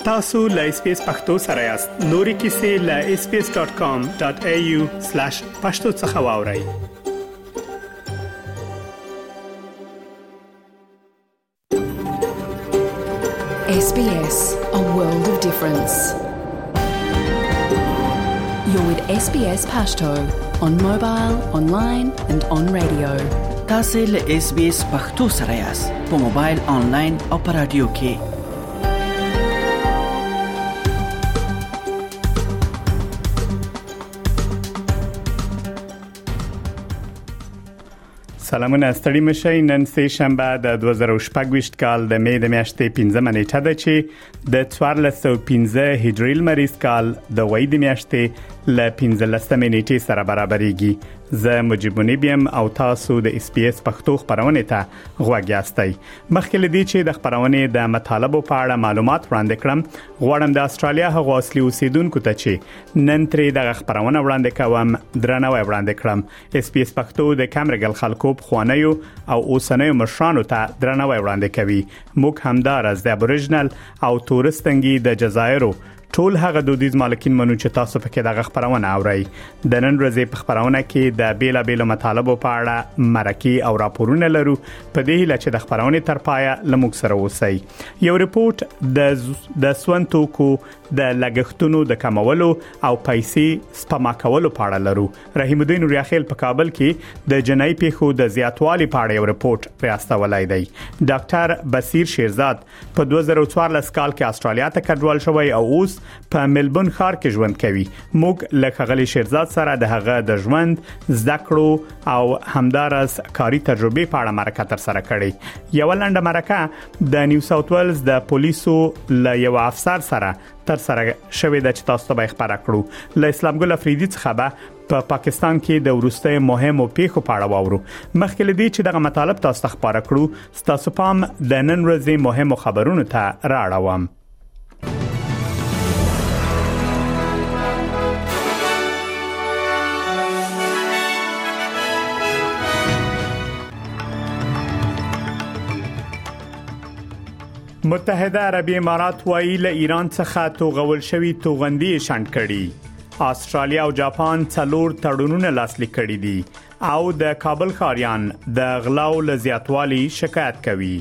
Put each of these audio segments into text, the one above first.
tasu.lspace پښتو سره یاست. نوري کیسې له sbs.com.au/pakhtao څخه واورئ. SBS, a world of difference. You're with SBS Pashto on mobile, online and on radio. تاسو له SBS پښتو سره یاست په موبایل، آنلاین او په رادیو کې. سلامونه ستړي مشئ. نن سه شنبه د 2018 کال د می د میاشتې 15 نیټه ده چې د 1415 هجری لمریز کال د وای د میاشتې ل 15 نیټې سره برابرېږي. زه مجيبونی بیم او تاسو د اس پی اس پښتو خبرونه ته غوږ یاستئ. مخکې لدی چې د خبرونه د مطالبه په اړه معلومات وړاندې کړم، غواړم د استرالیا هغه اصلي اوسیدونکو ته چې نن ترې د خبرونه وړاندې کوم درناوی وړاندې کړم. اس پی اس پښتو د کیمرګل خلکو خوانیو او اوسنیو مشرانو ته درناوی وړاندې کوي. موږ همدار از د ابوریجنل او تورستنګي د جزایرو ټول هغه دودیز مالکین منو چې تاسو پکې د خبرونه اورئ. د نن ورځې په خبرونه کې د بیلابېلو مطالبو په اړه مرکه او راپورونه لرو. په دې هیله چې د خبرونه تر پایه لموږ سره اوسئ. یو ریپورت د سونتوکو د لګښتونو د کمولو او پیسې سپما کولو په اړه لرو. رحیم الدین ریاخیل په کابل کې د جنایي پیښو د زیاتوالي په اړه یو ریپورت راستولای دی. ډاکټر بصیر شیرزاد په 2014 کال کې استرالیا ته کډوال شوی او اوس په ملبون ښار کې ژوند کوي. موږ له خغلی شیرزاد سره د هغه د ژوند، زده کړو او همدارس کاري تجربه په اړه مرکه تر سره کړې. یو لنډه مرکه د نیو ساوث ویلز د پولیسو له یو افسر سره تر سره شوې د چې تاسو ته خبره کړو. له اسلام ګل افریدي څخه په پاکستان کې د ورسته مهمو پیښو په اړه واورو. مخکې لدی چې دغه مطالب تاسو ته خبره کړو، تاسو پام د نن ورځې مهمو خبرونو ته راړوم. متحده عربی امارات وایي له ایران څخه توغول شوی توغندي شنډ کړي. استرالیا او جاپان څلور تړونونه لاسلیک کړي دي او د کابل ښاریان د غلاو له زیاتوالي شکایت کوي.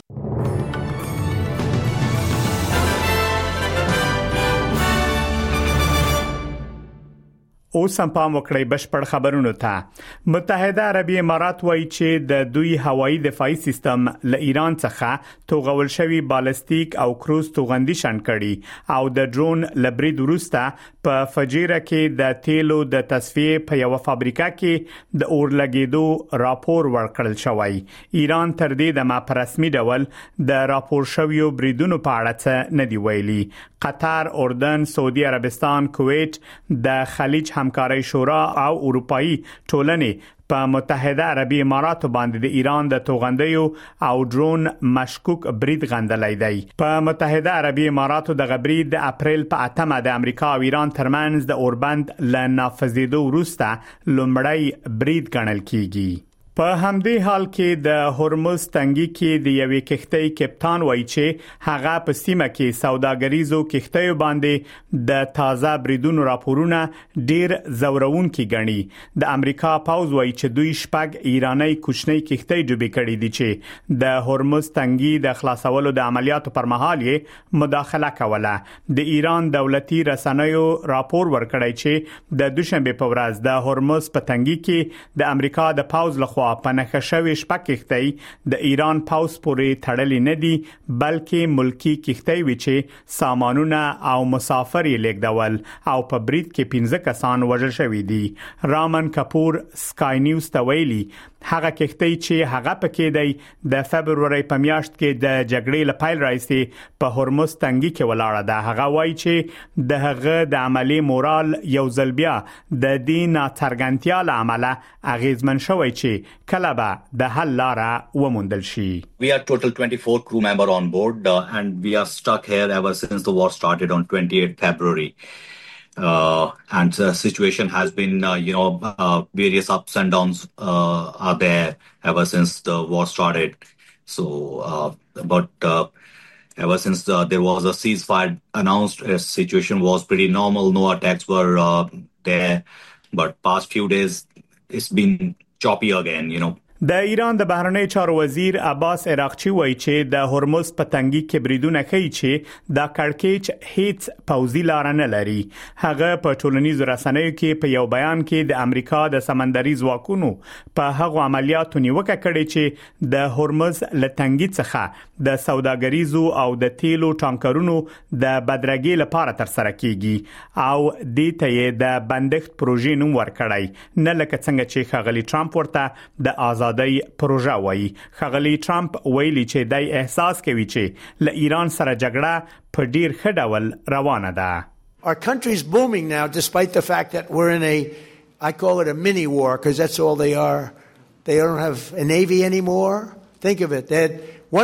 اوس هم پام وکړئ بشپړ خبرونو ته. متحده عربی امارات وایي چې د دوی هوایي دفاعي سیستم له ایران څخه توغول شوی بالستیک او کروز توغندي شنډ کړي او د ډرون لبرید وروسته په فجیره کې د تیلو د تصفیه په یو فابریکه کې د اور لګیدو راپور ورکړل شوی. ایران تر دې د ما رسمي ډول د راپور شویو بریدونو په اړه څه نه دی ویلي. قطر، اردن، سعودي عربستان، کویت، د خلیج همکاري شورا او اروپאי ټولنې په متحده عربی اماراتو باندې د ایران د توغندیو او ډرون مشکوک برید غندلای دی. په متحده عربی اماراتو د غبرید د اپریل په 8 د امریکا او ایران ترمنځ د اوربند ل نافذیدو وروسته لومړی برید ګڼل کیږي. په همدې حال کې د هرمز تنګي کې د یوې کښتۍ کپتان وایي چې هغه په سیمه کې سوداګریزو کښتیو باندې د تازه بریدونو راپورونه ډیر زورونکي ګڼي. د امریکا پاوز وایي چې دوی شپږ ایرانی کوچنۍ کښتۍ ډوبې کړې دي چې د هرمز تنګي د خلاصولو د عملیاتو پر مهال یې مداخله کوله. د ایران دولتي رسنیو راپور ورکړی چې د دوشنبه په ورځ د هرمز په تنګي کې د امریکا د پاوز لخوا په نخښوي شپږ کښتۍ د ایران پاوز پورې تړلې نه دي، بلکې ملکی کښتۍ وي چې سامانونه او مسافر یې لیږدول او په برید کې 15 کسان وژل شوي دي. رامن کپور سکای نیوز ته ویلي هغه کښتۍ چې هغه پکې دی د فبرवरी په میاشت کې د جګړې له پیل راځي په هرمز تنګي کې ولاړه ده. هغه وایي چې د هغه د عملی مورال یو ځل بیا د دین څرګندتیا له عمله اغیزمن شوی چې کله به د حل لاره وموندل شي. We are total 24 crew member on board and we are stuck here ever since the war started on 28th February. And the situation has been, various ups and downs are there ever since the war started. So, but Ever since there was a ceasefire announced, a situation was pretty normal. No attacks were there. But past few days, it's been choppy again, د ایران د بهرنی چارو وزیر عباس عراقچی وایي چې د هرمز په تنګي کې بریدونه کوي چې د کړکېچ هیڅ پوځي لار نه لري. هغه په ټولنیزو رسنیو کې په یو بیان کې د امریکا د سمندري ځواکونو په هغو عملیاتو نیوکه کړې چې د هرمز له تنګي څخه د سوداګریزو او د تیلو ټانکرونو د بدرګۍ لپاره تر سره کیږي او د ته د بندښت پروژې نوم ورکړی نه لکه څنګه چې ښاغلي ټرمپ ورته د آزادۍ پروژه وایي. ښاغلي ټرمپ ویلي چې دای احساس کوي چې له ایران سره جګړه په ډیر ښه ډول روانه ده. Our country's booming now despite the fact that we're in I call it a mini war because that's all they are. They don't have a navy anymore. Think of it. They had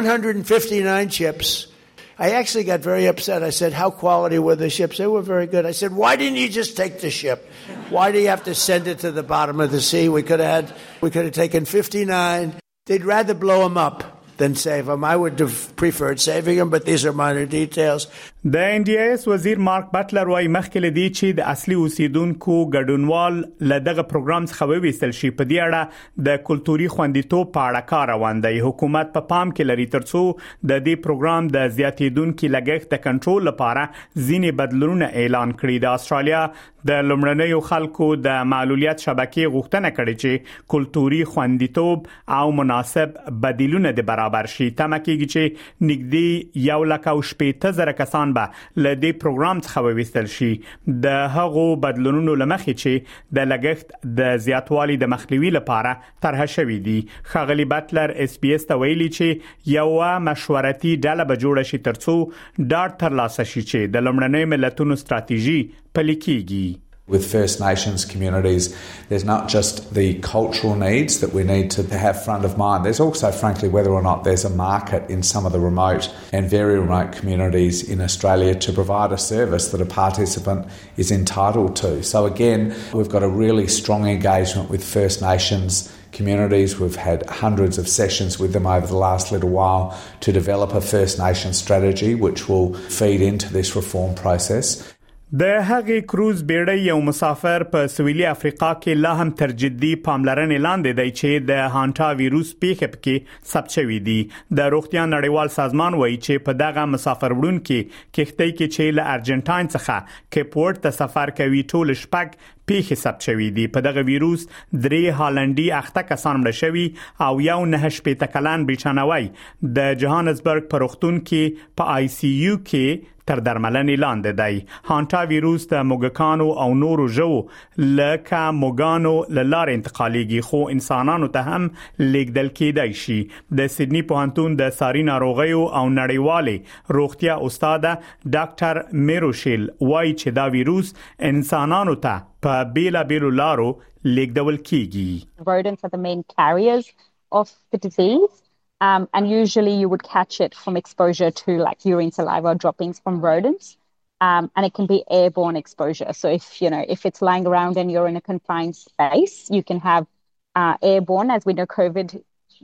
159 ships. I actually got very upset. I said, how quality were the ships? They were very good. I said, why didn't you just take the ship? Why do you have to send it to the bottom of the sea? We could have taken 59. They'd rather blow them up than save them. I would have preferred saving them, but these are minor details. د NDIS وزیر مارک بټلر وايي مخکې لدی چې د اصلي اوسیدونکو ګډونوال له دغه پروګرام څخه وویستل شي په دې اړه د کلتوري خوندیتوب په اړه کار روان دی. حکومت په پام کې لري ترڅو د دې پروګرام د زیاتیدونکو لګښت د کنټرول لپاره ځینې بدلونونه اعلان کړي. د استرالیا د لومړنیو خلکو د معلولیت شبکې غوښتنه کړې چې کلتوري خوندیتوب او مناسب بدیلونه د برابر شي. تمه کېږي چې نږدې 1,80,000 کسان به له دې پروګرام څخه وویستل شي. د هغو بدلونونو لمخې چې د لګښت د زیاتوالي د مخنیوي لپاره طرح شوې دي. ښاغلي بټلر SBS ته ویلي چې یو مشورتي ډله به جوړه شي ترڅو ډاډ ترلاسه شي چې د لومړنۍ ملتونو ستراتیژي پلي کیږي. With First Nations communities, there's not just the cultural needs that we need to have front of mind. There's also, frankly, whether or not there's a market in some of the remote and very remote communities in Australia to provide a service that a participant is entitled to. So again, we've got a really strong engagement with First Nations communities. We've had hundreds of sessions with them over the last little while to develop a First Nations strategy which will feed into this reform process. د هغې کروز بیړۍ یو مسافر په سویلي افریقا کې لا هم تر جدي پاملرنې لاندې دی چې د هانټا ویروس پیښه پکې ثبت شوی دی. د روغتیا نړیوال سازمان وایي چې په دغه مسافر وړونکو کښتۍ کې چې له ارجنټاین څخه کیپورټ ته سفر کوي ټول شپږ پیښې ثبت شوی دی. په دغه ویروس 3 هالندي اخته کسان مړه شوي او یو 9 کلن بریټانوي د جوهانسبرګ په روغتون کې په ICU کې تر درملنې لاندې دی. هانټا ویروس د موږکانو او نورو ژوو لکه موږانو له لارې انتقالېږي خو انسانانو ته هم لیږدل کېدای شي. د سیدنی پوهنتون د ساري ناروغیو او نړیوالې روغتیا استاده ډاکټر میروشیل وایي چې دا ویروس انسانانو ته په بیلابیلو لارو لیږدول کېږي. Rodents are the main carriers of the disease. And usually you would catch it from exposure to like urine, saliva droppings from rodents. And it can be airborne exposure. So if it's lying around and you're in a confined space, you can have airborne, as we know COVID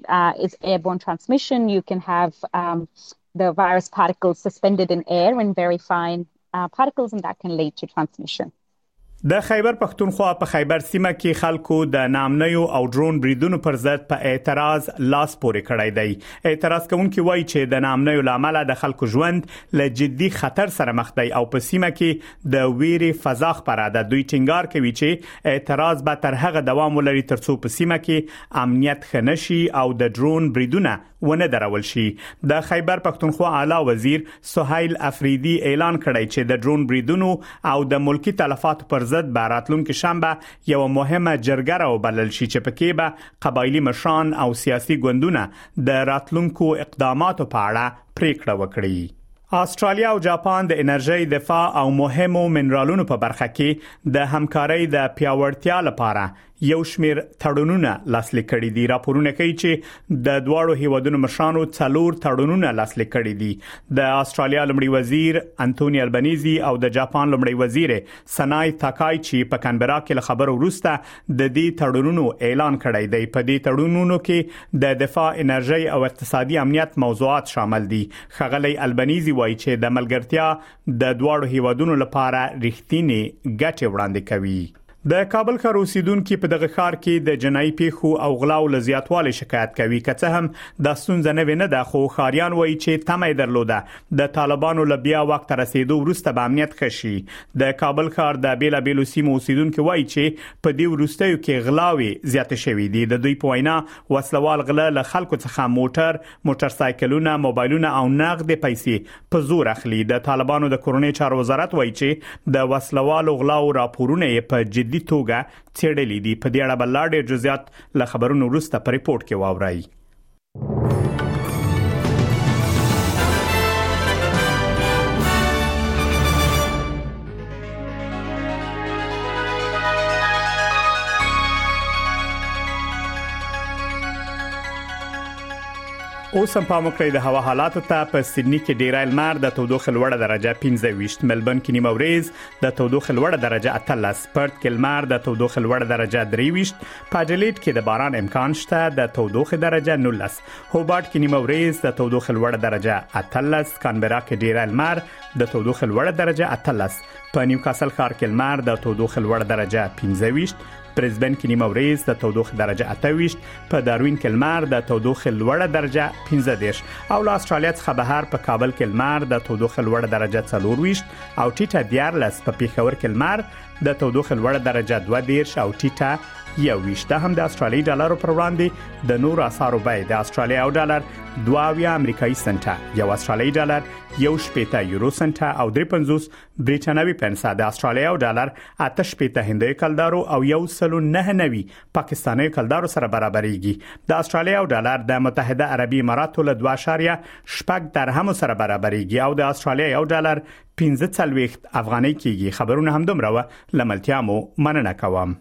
is airborne transmission. You can have the virus particles suspended in air and very fine particles, and that can lead to transmission. د خیبر پښتونخوا په خیبر سیمه کې خلکو د نامنیو او ډرون بریدونو پر ضد په اعتراض لاس پورې کړی دی. اعتراض کوونکي وایي چې د نامنیو لامل د خلکو ژوند له جدي خطر سره مخ دی او په سیمه کې د ویري فضا خپره ده. دوی ټینګار کوي چې اعتراض به تر هغه دوام ولري ترڅو په سیمه کې امنیت ښه نشي او د ډرون بریدونه ونه درول شي. د خیبر پښتونخوا اعلی وزیر سهیل افریدی اعلان کړی چې د ډرون بریدونو او د ملکی تلفات پر ضد به راتلونکي شنبه یو مهمه جرګه راوبلل شي چې پکې به قبایلی مشران او سیاسي ګوندونه د راتلونکو اقداماتو په اړه پریکړه وکړي. استرالیا او جاپان د انرژي دفاع او مهمو منرالونو په برخه کې د همکارۍ د پیاوړتیا لپاره یو شمیر تړونونه لاسلیک کړي دي. راپورونه کوي چې د دواړو هیوادونو مشرانو 4 تړونونه لاسلیک کړي دي. د استرالیا لمړي وزیر انټونی البنيزي او د جاپان لمړي وزیر سنای تاکایچی په کانبرا کې له خبرو وروسته د دې تړونونو اعلان کړی دی. په دې تړونونو کې د دفاع، انرژي او اقتصادي امنیت موضوعات شامل دي. ښاغلی البنيزي وایي چې د ملګرتیا د دواړو هیوادونو لپاره رښتینی ګټه وړاندې کوي. د کابل ښار اوسیدونکو په دغه ښار کې د جنایي پیښو او غلاو له زیاتوالي شکایت کوي. که څه هم د ستونزه نه ده، خو ښاریان وایي چې تمه درلوده د طالبانو له بیا وخت رسیدو وروسته به امنیت خشي. د کابل ښار د بیلابیلو سیمو اوسیدونکو وایي چې په دې وروستیو کې غلاوي زیات شوې دي. د دوی په وینا وسلوال غلا له خلکو څخه موټر سایکلونه، موبایلونه او نقد پیسې په زور اخلي. د طالبانو د کورنۍ چارو وزارت وایي چې د وسلوالو غلاو راپورونه په جدي توګه څېړلې دي. په دې اړه بل ډېر جزئیات له خبرونو وروسته په ریپورت کې واورئ. اوس هم پام وکړئ د هوا حالاتو ته. په سېډني کې ډیری لمر، د تودوخې لوړه درجه 25، ملبورن کې نیمه ورځ، د تودوخې لوړه درجه 18، پرت کې لمر، د تودوخې لوړه درجه 23، په اډلېډ کې د باران امکان شته، د تودوخې درجه 19، هوبارت کې نیمه ورځ، د تودوخې لوړه درجه 18، کانبرا کې ډیری لمر، د تودوخې لوړه درجه 18، په نیوکاسل ښار کې لمر، د تودوخې لوړه درجه 25، برزبن کې نیمه ورځ، د تودوخې درجه 28، په داروین کې لمر، د تودوخې لوړه درجه 15، او له استرالیا څخه بهر په کابل کې لمر، د تودوخې لوړه درجه 24، او ټیټه 14 په پیښور کې لمر، د تودوخې لوړه درجه 22، او ټیټه 21. دا هم د استرالیایي ډالرو پر وړاندې د نورو اسعارو بیه. د استرالیا یو ډالر 2 امریکایي سنټه، یو استرالیایي ډالر 1.80 یورو سنټه، او 3.50 بریټانوي پنسه. د استرالیا یو ډالر 8.80 هندۍ کلدارو او 1.99 پاکستاني کلدارو سره برابرېږي. د استرالیا یو ډالر د متحده عربي اماراتو له 2.8 درهم سره برابرېږي، او د استرالیا یو ډالر 15 افغانۍ کېږي. خبرونه هم دومره و. لملتیا مو مننه کوم.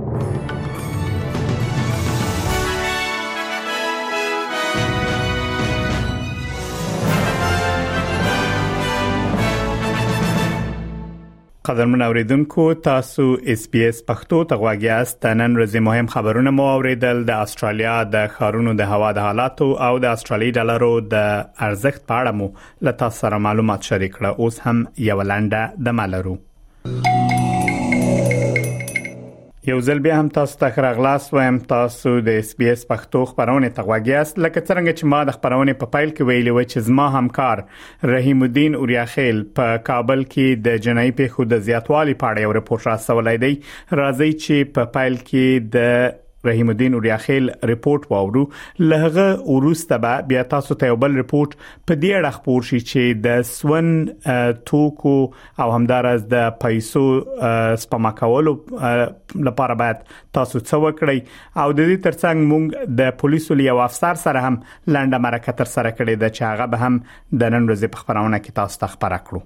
قدرمن اوریدونکو، تاسو اس پی اس پښتو ته غوږ یاست. نن ورځې مهم خبرونه مو اوریدل. د استرالیا د ښارونو د هوا د حالاتو او د استرالیایي ډالرو د ارزښت په اړه مو له تاسو سره معلومات شریک کړه. اوس هم یو لنډه د مالرو. یو ځل بیا هم تاسو ته راغلاس وایم. تاسو د اس پی اس پښتو خبرونه ته غوږ یاست. لکه څنګه چې ما د خبرونه په فایل کې ویلي و چې زما همکار رحیم الدین اوریاخیل په کابل کې د جنایي پیښو د زیاتوالي په اړه یو رپورت راځولای دی. راځي چې په فایل کې د رحیم الدین اوریاخیل ریپورت واورو. لهغه وروسته به بیا تاسو ته یو بل ریپورت په دې اړه خبر شي چې د سون توکو او همدارس د پیسو سپما کولو لپاره باید تاسو څه وکړئ. او د دې ترڅنګ موږ د پولیسو یو افسر سره هم لنډه مرکه تر سره کړې ده چې هغه به هم د نن ورځې په خبرونه کې تاسو ته خبره کړو.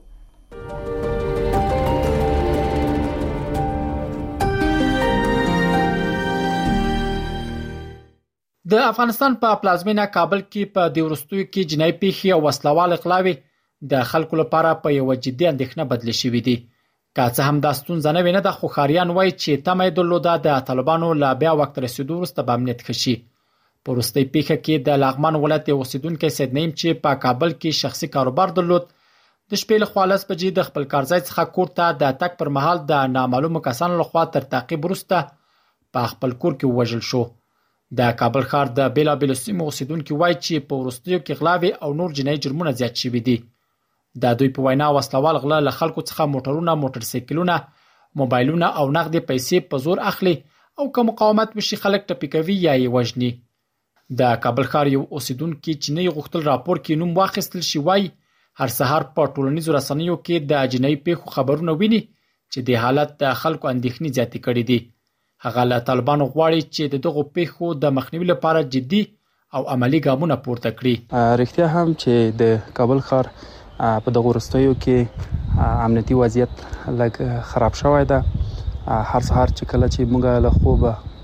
د افغانستان په پلازمینه کابل کې په د ورستوي کې جنایي پیښې او وسلوال اغلاوي د خلکو لپاره په یو جدي اندېښنه بدل شوې دي. که څه هم دا ستونزه نه ویني، د خوخاریان وایي چې تمه درلوده د طالبانو لا بیا وخت رسیدو وروسته به امنیت خشي. په وروستۍ پیښه کې د لغمان ولایت اوسیدونکو سید نعیم چې په کابل کې شخصي کاروبار درلود، د شپې له 12 بجې د خپل کارځای څخه کور ته د تک پر مهال د نامعلومو کسانو لخوا تر تعقیب وروسته په خپل کور کې وژل شو. د کابل ښار د بیلابیلو سیمو اوسیدونکو وایي چې په وروستیو کې غلاوي او نور جنایي جرمونه زیات شوي دي. د دوی په وینا وسلوال غلا له خلکو څخه موټرونه، موټر سایکلونه، موبایلونه او نقد پیسې په زور اخلي، او که مقاومت وشي خلک ټپي کوي یا یې وژني. د کابل ښار یو اوسیدونکو چې نه غوښتل راپور کې نوم واخیستل شي وایي هر سهار په ټولنیزو رسنیو کې د جنایي پیښو خبرونه ویني چې د حالت د خلکو اندېښنې زیاتې کړې دي. هغه له طالبانو غواړي چې دغه پیښو د مخنیوي لپاره جدي او عملی ګامونه پورته کړي. رښتیا هم چې د کابل ښار په دغه وروستیو کې امنیتي وضعیت لږ خراب شوی ده. هر سهار چې کله چې موږ له خوبه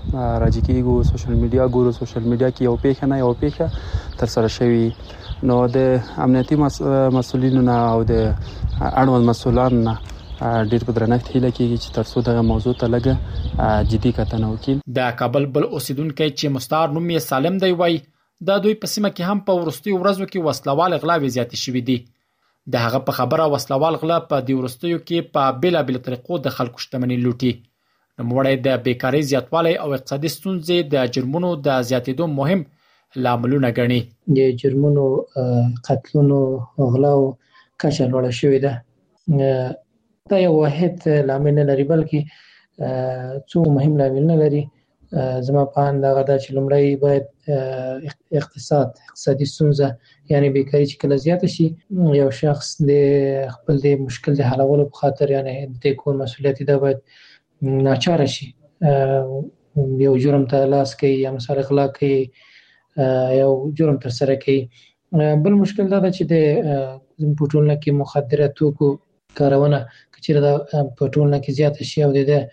راځي کېږو سوشل میډیا ګورو سوشل میډیا کې یو پیښه نه یو پیښه تر سره شوی نو د امنیتي مسؤلینو نه او د اړوند مسؤلانو نه ډېر په درنښت هیله کېږي چې ترڅو دغه موضوع ته لږه جدي کتنه وکړي. د کابل بل اوسیدونکو چې مستعار نوم یې سالم دی وایي دا دوی په سیمه کې هم په وروستیو ورځو کې وسلوال غلاوې زیاتې شوې دي. د هغه په خبره وسلوال غلا په دې وروستیو کې په بیلابېلو طریقو د خلکو شتمنۍ لوټي. نوموړی د بیکارۍ زیاتوالی او اقتصادي ستونزې د جرمونو د زیاتېدو مهم لاملونه ګڼي. د جرمونو قتلونو غلاو کچه لوړه شوې ده. دا یو واحد لامل نه لري بلکې څو مهم لاملونه لري. زما په اند هغه دا چې لومړی باید اقتصادي ستونزه یعنی بیکاري چې کله زیاته شي یو شخص د خپل د مشکل د حلولو په خاطر یعنی د کور مسؤلیت دا باید ناچاره شي یو جرم ته لاس کوي یا مثلا غلا کوي یو جرم تر سره کوي. بل مشکل دا چې د پټولنه کې مخدره توکو کارونه چې دا پټولنه کې زیاته شي او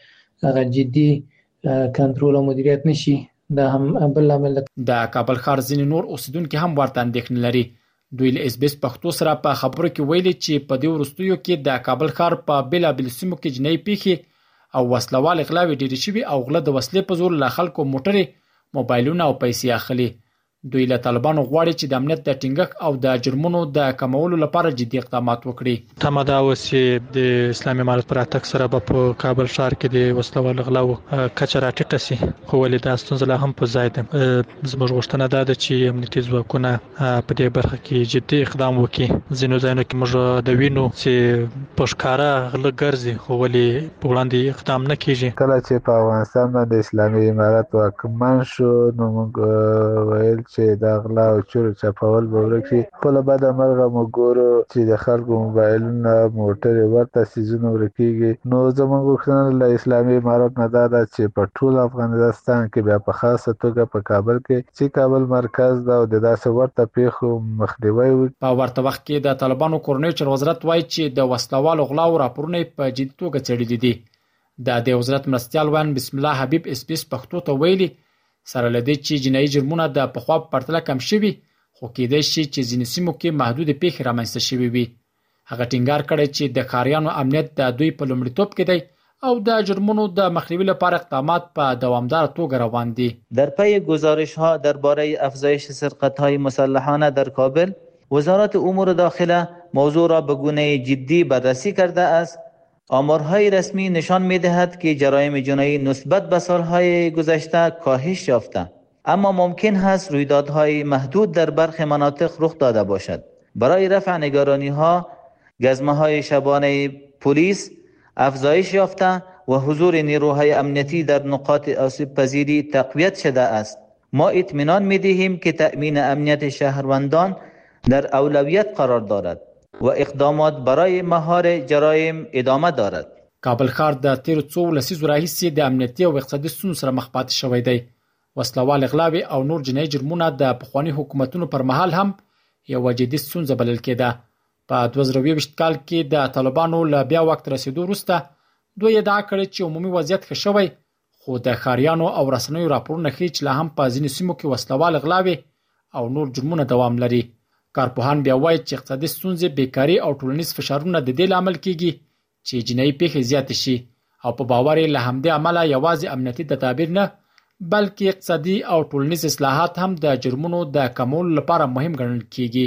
د هغه جدي کنټرول او مدیریت نشي دا هم بل لامل دی. د کابل ښار ځینې نور اوسیدونکو هم ورته اندېښنې لري. دوی له SBS پښتو سره په خبرو کې ویلي چې په دې وروستیو کې د کابل ښار په بیلابېلو سیمو کې جنایي پیښې او وسلوال غلاوې ډېرې شوي او غله د وسلې په زور له خلکو موټرې موبایلونه او پیسې اخلي. دوی له طالبانو غواړي چې د امنیت د ټینګښت او د جرمونو د کمولو لپاره جدي اقدامات وکړي. تمه دا اوس چې د اسلامي امارت پر اتک سره په کابل ښار کې د وسلوال غلاو کچه راټیټه شي خو ولې دا ستونزه لا هم په ځای ده. زموږ غوښتنه ده چې امنیتي ځواکونه په دې برخه کې جدي اقدام وکړي. ځینو ځایونو کې موږ د وینو چې په ښکارا غله ګرځي خو ولې په وړاندې اقدام نه کیږي. کله چې په افغانستان باندې اسلامي امارت واکمن شو نو موږ ویل چې دا غلا او چور چپاول به ورکړي. خپل بعد مرغه موږ چې د خلکو موبایلونه موټر ورته سيزونه ورکیږي. نو زموږ غوښتنه له اسلامي امارت نه دا ده چې په ټول افغانستان کې بیا په خاصه توګه په کابل کې چې کابل مرکز دا او د داسې ورته پیښو مخنیوي وکړي. په ورته وخت کې د طالبانو کورنۍ چارو وزارت وایي چې د وسلوالو غلاو راپورونه په جدي توګه څېړلي دي. د وزارت مرستیال وان بسم الله حبیب SBS پښتو ته ویلي سره لدې چې جنایي جرمونه د پخوا په پرتله کم شوي خو کېدای شي چې ځینې سیمو کې محدود پیښې رامنځته شوي وي. هغه ټینګار کړی چې د ښاریانو امنیت د دوی په لومړیتوب کې دی او د جرمونو د مخنیوي لپاره اقدامات په دوامدار توګه روان دي. در پی گزارش‌ها درباره افزایش سرقت‌های مسلحانه در کابل وزارت امور داخله موضوع را به گونه جدی بررسی کرده است. آمارهای رسمی نشان می‌دهد که جرایم جنایی نسبت به سالهای گذشته کاهش یافته اما ممکن است رویدادهای محدود در برخی مناطق رخ داده باشد. برای رفع نگرانی‌ها گزمه‌های شبانه پلیس افزایش یافته و حضور نیروهای امنیتی در نقاط آسیب پذیری تقویت شده است. ما اطمینان می‌دهیم که تأمین امنیت شهروندان در اولویت قرار دارد و اقدامات برای مهار جرایم ادامه دارد. کابل ښار د تیر څو لسیزو راهیسې د امنیتي او اقتصادي ستونزو سره مخ پاتې شوی دی. وسلوال غلاوې او نور جنایي جرمونه د پخواني حکومتونو پر مهال هم یوه جدي ستونزه بلل کېده. په 2020 کال کې د طالبانو له بیا وخت رسیدو وروسته دوی ادعا کړې چې عمومي وضعیت ښه شوی خو د ښاریانو او رسنیو راپورونه ښیي چې لا هم په ځینو سیمو کې وسلوال غلاوې او نور جرمونه دوام لري. کارپوهان بیا وایي چې اقتصادي ستونزې بیکاري او ټولنیز فشارونه د دې لامل کیږي چې جنایي پیښې زیاتې شي او په باور له همدې عمله یوازې امنیتي تدابیر نه بلکې اقتصادي او ټولنیز اصلاحات هم د جرمونو د کمولو لپاره مهم ګڼل کیږي.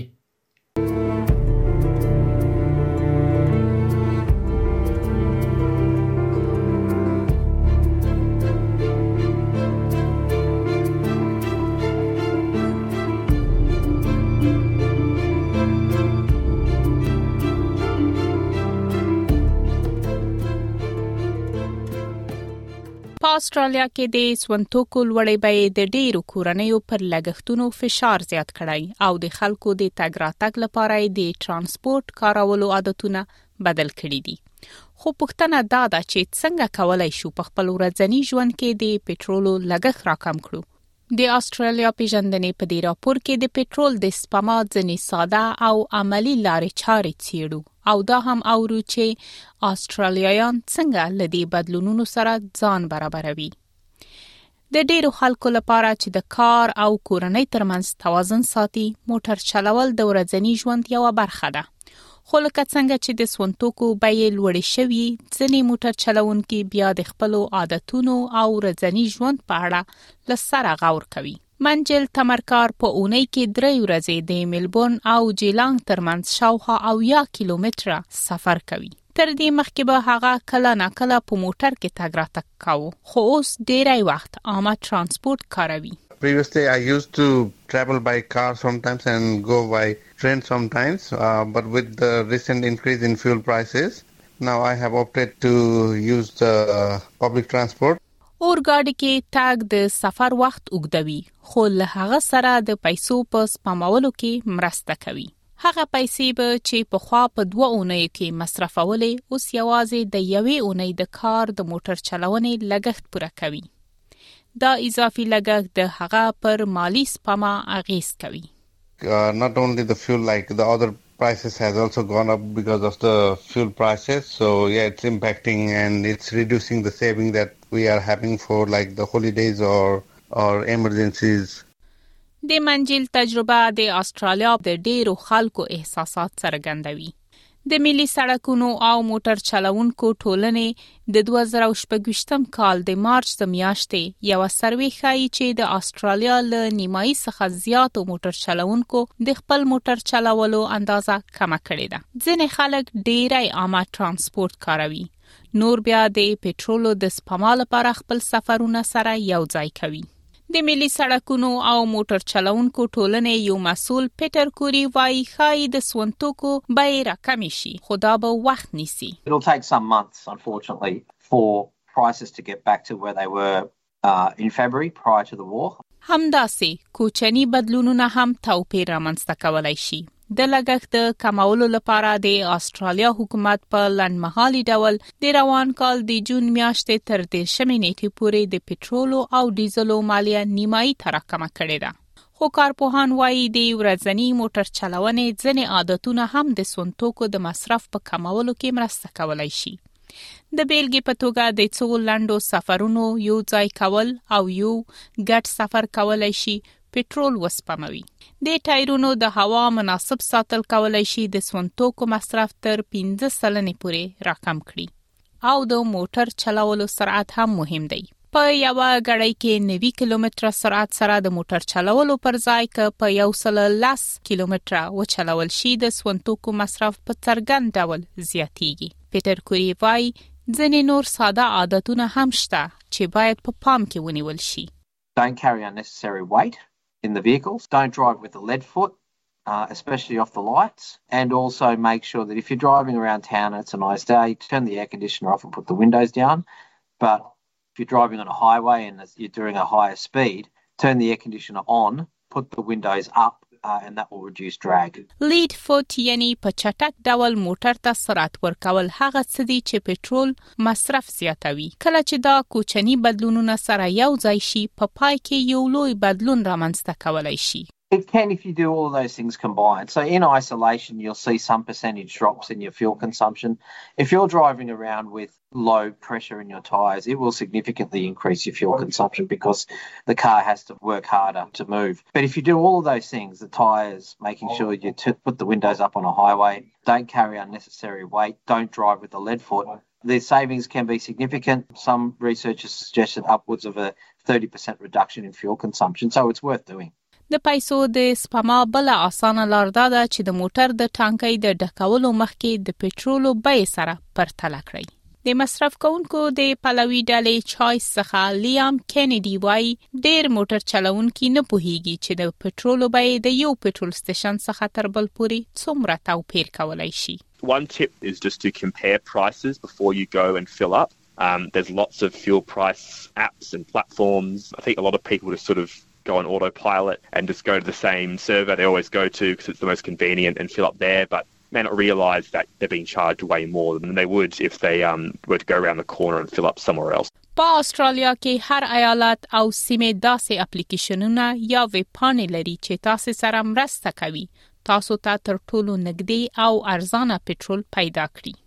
په استرالیا کې د سونتوکو لوړې بیې د ډېرو کورنیو پر لګښتونو فشار زیات کړی او د خلکو د تګ راتګ لپاره د ترانسپورت کارولو عادتونه بدل کړي دي. خو پوښتنه دا ده چې څنګه کولای شو په خپل ورځني ژوند کې د پېټرولو لګښت راکم کړو. د استرالیا پیژندنې په دې راپور کې د پېټرول د سپما ځینې ساده او عملی لارې چارې څېړو او دا هم اورو چې استرالیایان څنګه له دې بدلونونو سره ځان برابروي. د ډیرو خلکو لپاره چې د کار او کورنۍ ترمنځ توازن ساتي، موټر چلول د ورځني ژوند یوه برخه ده. خو لکه څنګه چې د سونتوکو بیې لوړې شوي، ځینې موټر چلونکي بیا د خپلو عادتونو او ورځني ژوند په اړه له سره غور کوي. منجل تمرکار په اونۍ کې 3 ورځې د ملبورن او جیلانګ ترمنځ شاوخوا 80 کیلومتره سفر کوي. تر دې مخکې به هغه کله ناکله په موټر کې تګ راتګ کاوه، خو اوس ډیری وخت عامه ترانسپورت کاروي. Previously, I used to travel by car sometimes and go by train sometimes, but with the recent increase in fuel prices, now I have opted to use the public transport. اورګاډي کې تګ د سفر وخت اوږدوي، خو له هغه سره د پیسو په سپمولو کې مرسته کوي. هغه پیسې به چې په خوا په 2 اونیو کې مصرفولې، اوس یوازې د 1 اونۍ د کار د موټر چلونې لګښت پوره کوي. دا اضافي لګښت د هغه پر مالی سپما اغیز کوي. Not only the fuel, like the other prices has also gone up because of the fuel prices. So yeah, it's impacting and it's reducing the saving that we are having for like the holidays or emergencies. د منجل تجربه د استرالیا د ډیرو خلکو احساسات څرګندوي. د ملي سړکونو او موټر چلونکو ټولنې د 2024 کال د مارچ د میاشتې یو سروې ښایي چې د استرالیا له نیمایي څخه زیاتو موټر چلونکو د خپل موټر چلولو اندازه کمه کړې ده. ځینې خلک ډیری عامه ترانسپورت کاروي، نور بیا د پټرولو د سپما لپاره خپل سفرونه سره یو ځای کوي. د ملي سړکونو او موټر چلونکو ټولنې یو مسؤل پیټر کوري وایي ښایي د سونتوکو بیې راکمې شي، خو دا به وخت نیسي. It'll take some months, unfortunately, for prices to get back to where they were in February prior to the war. همداسې کوچني بدلونونه هم توپیر رامنځته کولای شي. د لګښت د کمولو لپاره د استرالیا حکومت په لنډمهالي ډول د روان کال د جون میاشتې تر 10 نیټې پورې د پټرولو او ډیزلو مالیه نیمایي ته راکمه کړې ده. خو کارپوهان وایي د ورځني موټر چلونې ځینې عادتونه هم د سونتوکو د مصرف په کمولو کې مرسته کولای شي. د بیلګې په توګه د څو لنډو سفرونو یو ځای کول او یو ګډ سفر کولای شي پټرول وسپموي. د ټایرونو د هوا مناسب ساتل کولای شي د سونتوکو مصرف تر 15% پورې راکم کړي. او د موټر چلولو سرعت هم مهم دی. په یو غړی کې 90 کیلومتره سرعت سره د موټر چلولو پر ځای ک په 110 کیلومتره وچلول شي د سونتوکو مصرف په څرګند ډول زیاتیږي. پیټر کوری وایي ځینې نور ساده عادتونه هم شته چې باید په پام کې ونیول شي. Don't carry unnecessary weight in the vehicles. Don't drive with a lead foot, especially off the lights. And also make sure that if you're driving around town and it's a nice day, turn the air conditioner off and put the windows down. But if you're driving on a highway and you're doing a higher speed, turn the air conditioner on, put the windows up, and that will reduce drag. Lead foot یعنی په چټک ډول موټر ته سرعت ورکول هغه څه دي چې پټرول مصرف زیاتوي. کله چې دا کوچني بدلونونه سره یو ځای شي، په پای کې یو لوی بدلون رامنځته کولای شي. It can if you do all of those things combined. So in isolation, you'll see some percentage drops in your fuel consumption. If you're driving around with low pressure in your tyres, it will significantly increase your fuel consumption because the car has to work harder to move. But if you do all of those things, the tyres, making sure you put the windows up on a highway, don't carry unnecessary weight, don't drive with a lead foot, the savings can be significant. Some researchers suggested upwards of a 30% reduction in fuel consumption, so it's worth doing. د پیسو د سپما بل اسانه لار دا ده چې د موټر د ټانکۍ د ډکولو مخکې د پټرولو بیې سره پرتله کړئ. د مصرف کوونکو د پلوي ډلې چوایس څخه لیام کینیډي وایي ډېر موټر چلونکي نه پوهیږي چې د پټرولو بیې د یو پټرول سټیشن څخه تر بل پورې څومره توپیر کولای شي. One tip is just to compare prices before you go and fill up. There's lots of fuel price apps and platforms. I think a lot of people just sort of go on autopilot and just go to the same server they always go to because it's the most convenient and fill up there, but may not realise that they're being charged way more than they would if they were to go around the corner and fill up somewhere else. په استرالیا کې هر ایالت او سیمه داسې اپلیکیشنونه یا ویب پاڼې لري چې تاسو سره مرسته کوي تاسو ته تر ټولو نږدې او ارزانه پټرول پیدا کړئ.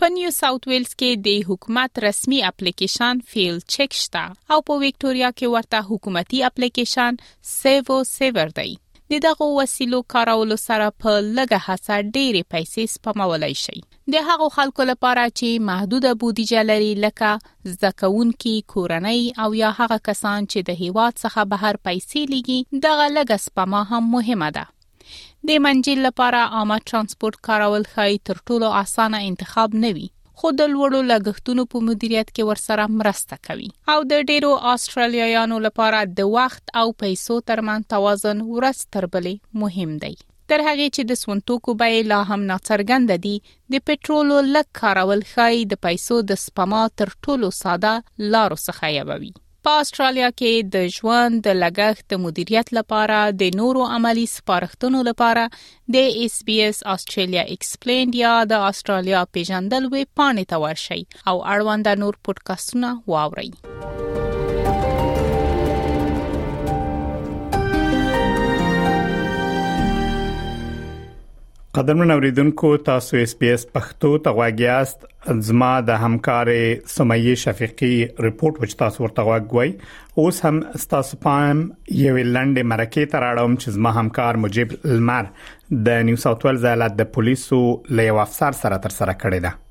په نیو ساوث ویلز کې د حکومت رسمي اپلیکیشن فیل چیک شته او په وکټوريا کې ورته حکومتي اپلیکیشن سیو سیور دی. دغه وسیلو کارولو سره په لږه هڅه ډېرې پیسې سپمولای شي. د هغو خلکو لپاره چې محدوده بودیجه لري لکه زده کوونکي، کورنۍ او یا هغه کسان چې د هیواد څخه بهر پیسې لیږي، دغه لږه سپما هم مهمه ده. د منجیل لپاره عامه ترانسپورت کارول ښایي تر ټولو اسانه انتخاب نه وي، خو د لوړو لګښتونو په مدیریت کې ورسره مرسته کوي او د ډیرو استرالیایانو لپاره د وخت او پیسو ترمن توازن ورځ تر بلې مهم دی. تر هغه چې د سونتوکو بیې لا هم ناڅرګنده دي، د پټرولو لږ کارول ښایي د پیسو د سپما تر ټولو ساده لارو څخه یوه وي. په استرالیا کې د ژوند د لګښت د مدیریت لپاره د نورو عملی سپارښتنو لپاره د SBS استرالیا ایکسپلینډ یا د استرالیا پیژندل ویب پاڼې ته ورشئ او اړوند نور پودکاسټونه واورئ. قدرمن اوریدونکو، تاسو SBS پښتو ته غواګیاست. زما د همکارې سمیه شفیقی ریپورت وچ تاسو ورته غواګوي. اوس هم تاسو پام یو لنډه مرکه تر اړوم چې زما همکار مجيب المر د نیو ساوث ویلز ایالت د پولیسو له یو افسر سره تر سره کړی دی.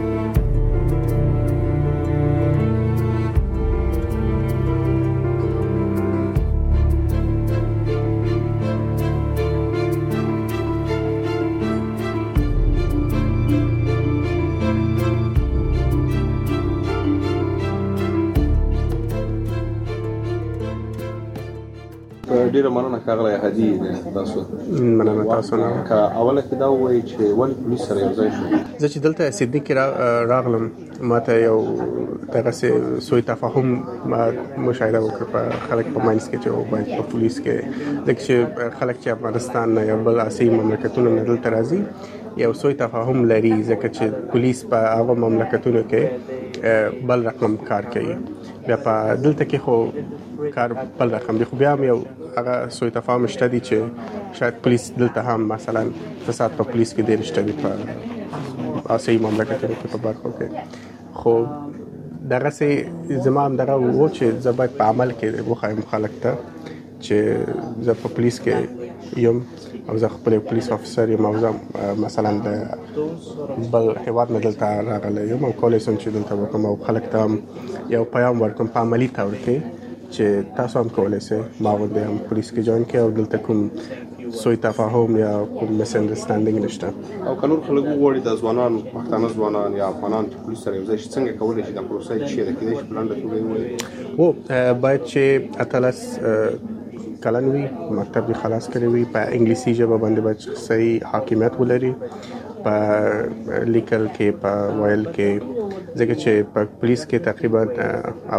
ډیره مننه کاغله هدي تاسو. مننه تاسو نه. اوله کې دا وایي چې ول پولیس سره یو ځای شو. زه چې دلته سیدنی کې راغلم، ماته یو دغه سوء تفاهم مشاهده وکړه په خلک په ماینس کې چې باید په پولیس کې د چې خلک چې افغانستان نه یا بل آسیایي مملکتونو نه دلته راځي یو سوء تفاهم لري، ځکه چې پولیس په هغه مملکتونو کې بل رقم کار کوي. بیا په دلته کې خو کار بل رقم دی، خو بیا هم یو هغه سوء تفاهم شته دي چې شاید پولیس دلته هم مثلا فساد په پولیس کې ډېر شته دي په آسیایي مملکتونو کې په برخو کې. خو دغه سي زما هم دغه و چې زه باید په عمل کې وښایم خلک ته چې زه په پولیس کې یم او زه خپل پولیس افسر یم او زه مثلا د بل هیواد نه دلته راغلی یم او کولی شم چې دلته وکړم او خلک ته هم یو پیغام ورکړم په عملي تور کې چې تاسو هم کولی شئ ما غوندې هم پولیس کې جوین کړئ او دلته کوم سوء تفاهم یا کوم مس انډرسټانډینګ نشته. او که نور خلک وغواړي د ځوانان پښتانه ځوانان یا افغانان چې پولیس سره یو ځای شي څنګه کولی شي دا پروسه چې د کېدای شي په لنډه توګه ووایي؟ او باید چې 18 کلن وي، مکتب یې خلاص کړی وي، په انګلیسي ژبه باندې باید صحیح حاکمیت ولري په لیکل کې، په ویل کې، ځکه چې په پولیس کې تقریبا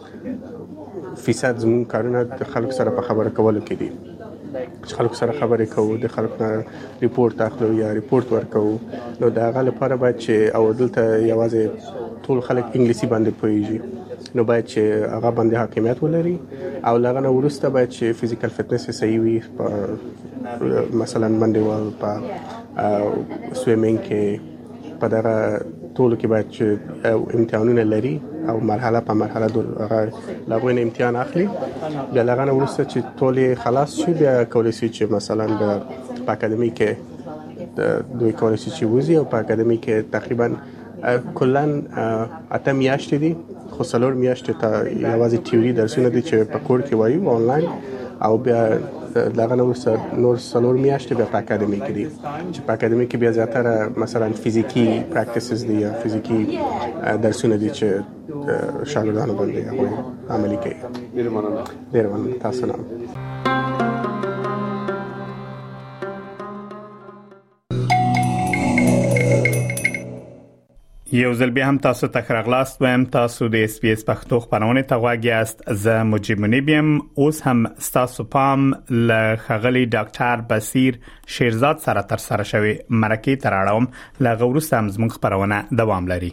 80% زموږ کارونه د خلکو سره په خبره کولو کې دي. چې خلکو سره خبرې کوو، د خلکو نه ریپورت اخلو یا ریپورت ورکوو، نو د هغه لپاره باید چې او دلته یوازې ټول خلک انګلیسي باندې پوهیږي، نو باید چې هغه باندې حاکمیت ولري او لغه نه وروسته باید چې فزیکل فټنس صحیح وي، مثلا منډه وال په سویمینګ کې په دغه ټولو کې باید چې امتحانونه لري او مرحله په مرحله هغه لغوی امتحان اخلي. بیا لغه نه وروسته چې ټول خلاص شي بیا کولی شي چې مثلا په اکاډمي کې دوی کولی شي چې وځي او په اکاډمي کې تقریبا کلن 8 میاشتې دي، خو 4 میاشتې ته یوازې تیوري درسونه دي چې په کور کې وایو آنلاین، او بیا دغه نور 4 میاشتې بیا په اکاډمي کې دي چې په اکاډمي کې بیا زیاتره مثلا فزیکی پریکټیسز دي یا فزیکی درسونه دي چې شاګردانو باندې هغه عملي کوي. ډېر مننه تاسو نه. یو ځل بیا هم تاسو ته راغلاست وایم. تاسو د SBS پښتو خبرونه ته غواګیاست. زه مجيب منیبم. اوس هم تاسو پام له خغلی ډاکټر بصیر شیرزاد سره تر سره شوی مرکه تر اړوم. له غوړو سم زموږ خبرونه دوام لري.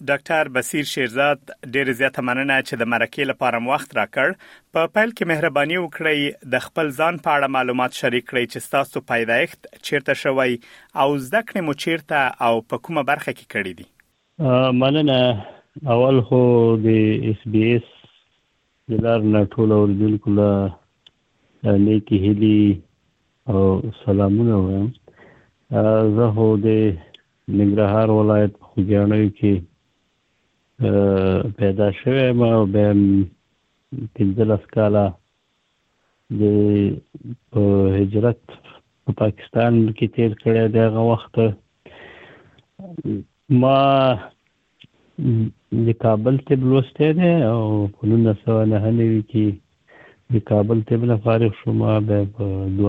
ډاکټر بصیر شیرزاد ډېر زیاته مننه چې د مرکې لپاره وخت راکړ. په پیل کې مهرباني وکړئ د خپل ځان په اړه معلومات شریک کړئ چې تاسو پیدایښت چیرته شوی او زده کړې مو چیرته او په کومه برخه کې کړې دي. مننه. اول خو د اس بي اس د لار نه ټول اوریدونکو له نیکی هیلي او سلامونه وایم. زه هو د ننګرهار ولایت په خوږیاڼیو کې پیدا شوی ما او بیا 15 کاله د هجرت په پاکستان کې تیر کړی. دغه وخت ما د کابل طب لوستی دی او په 1999 کې د کابل طب نه فارغ شوم. بیا په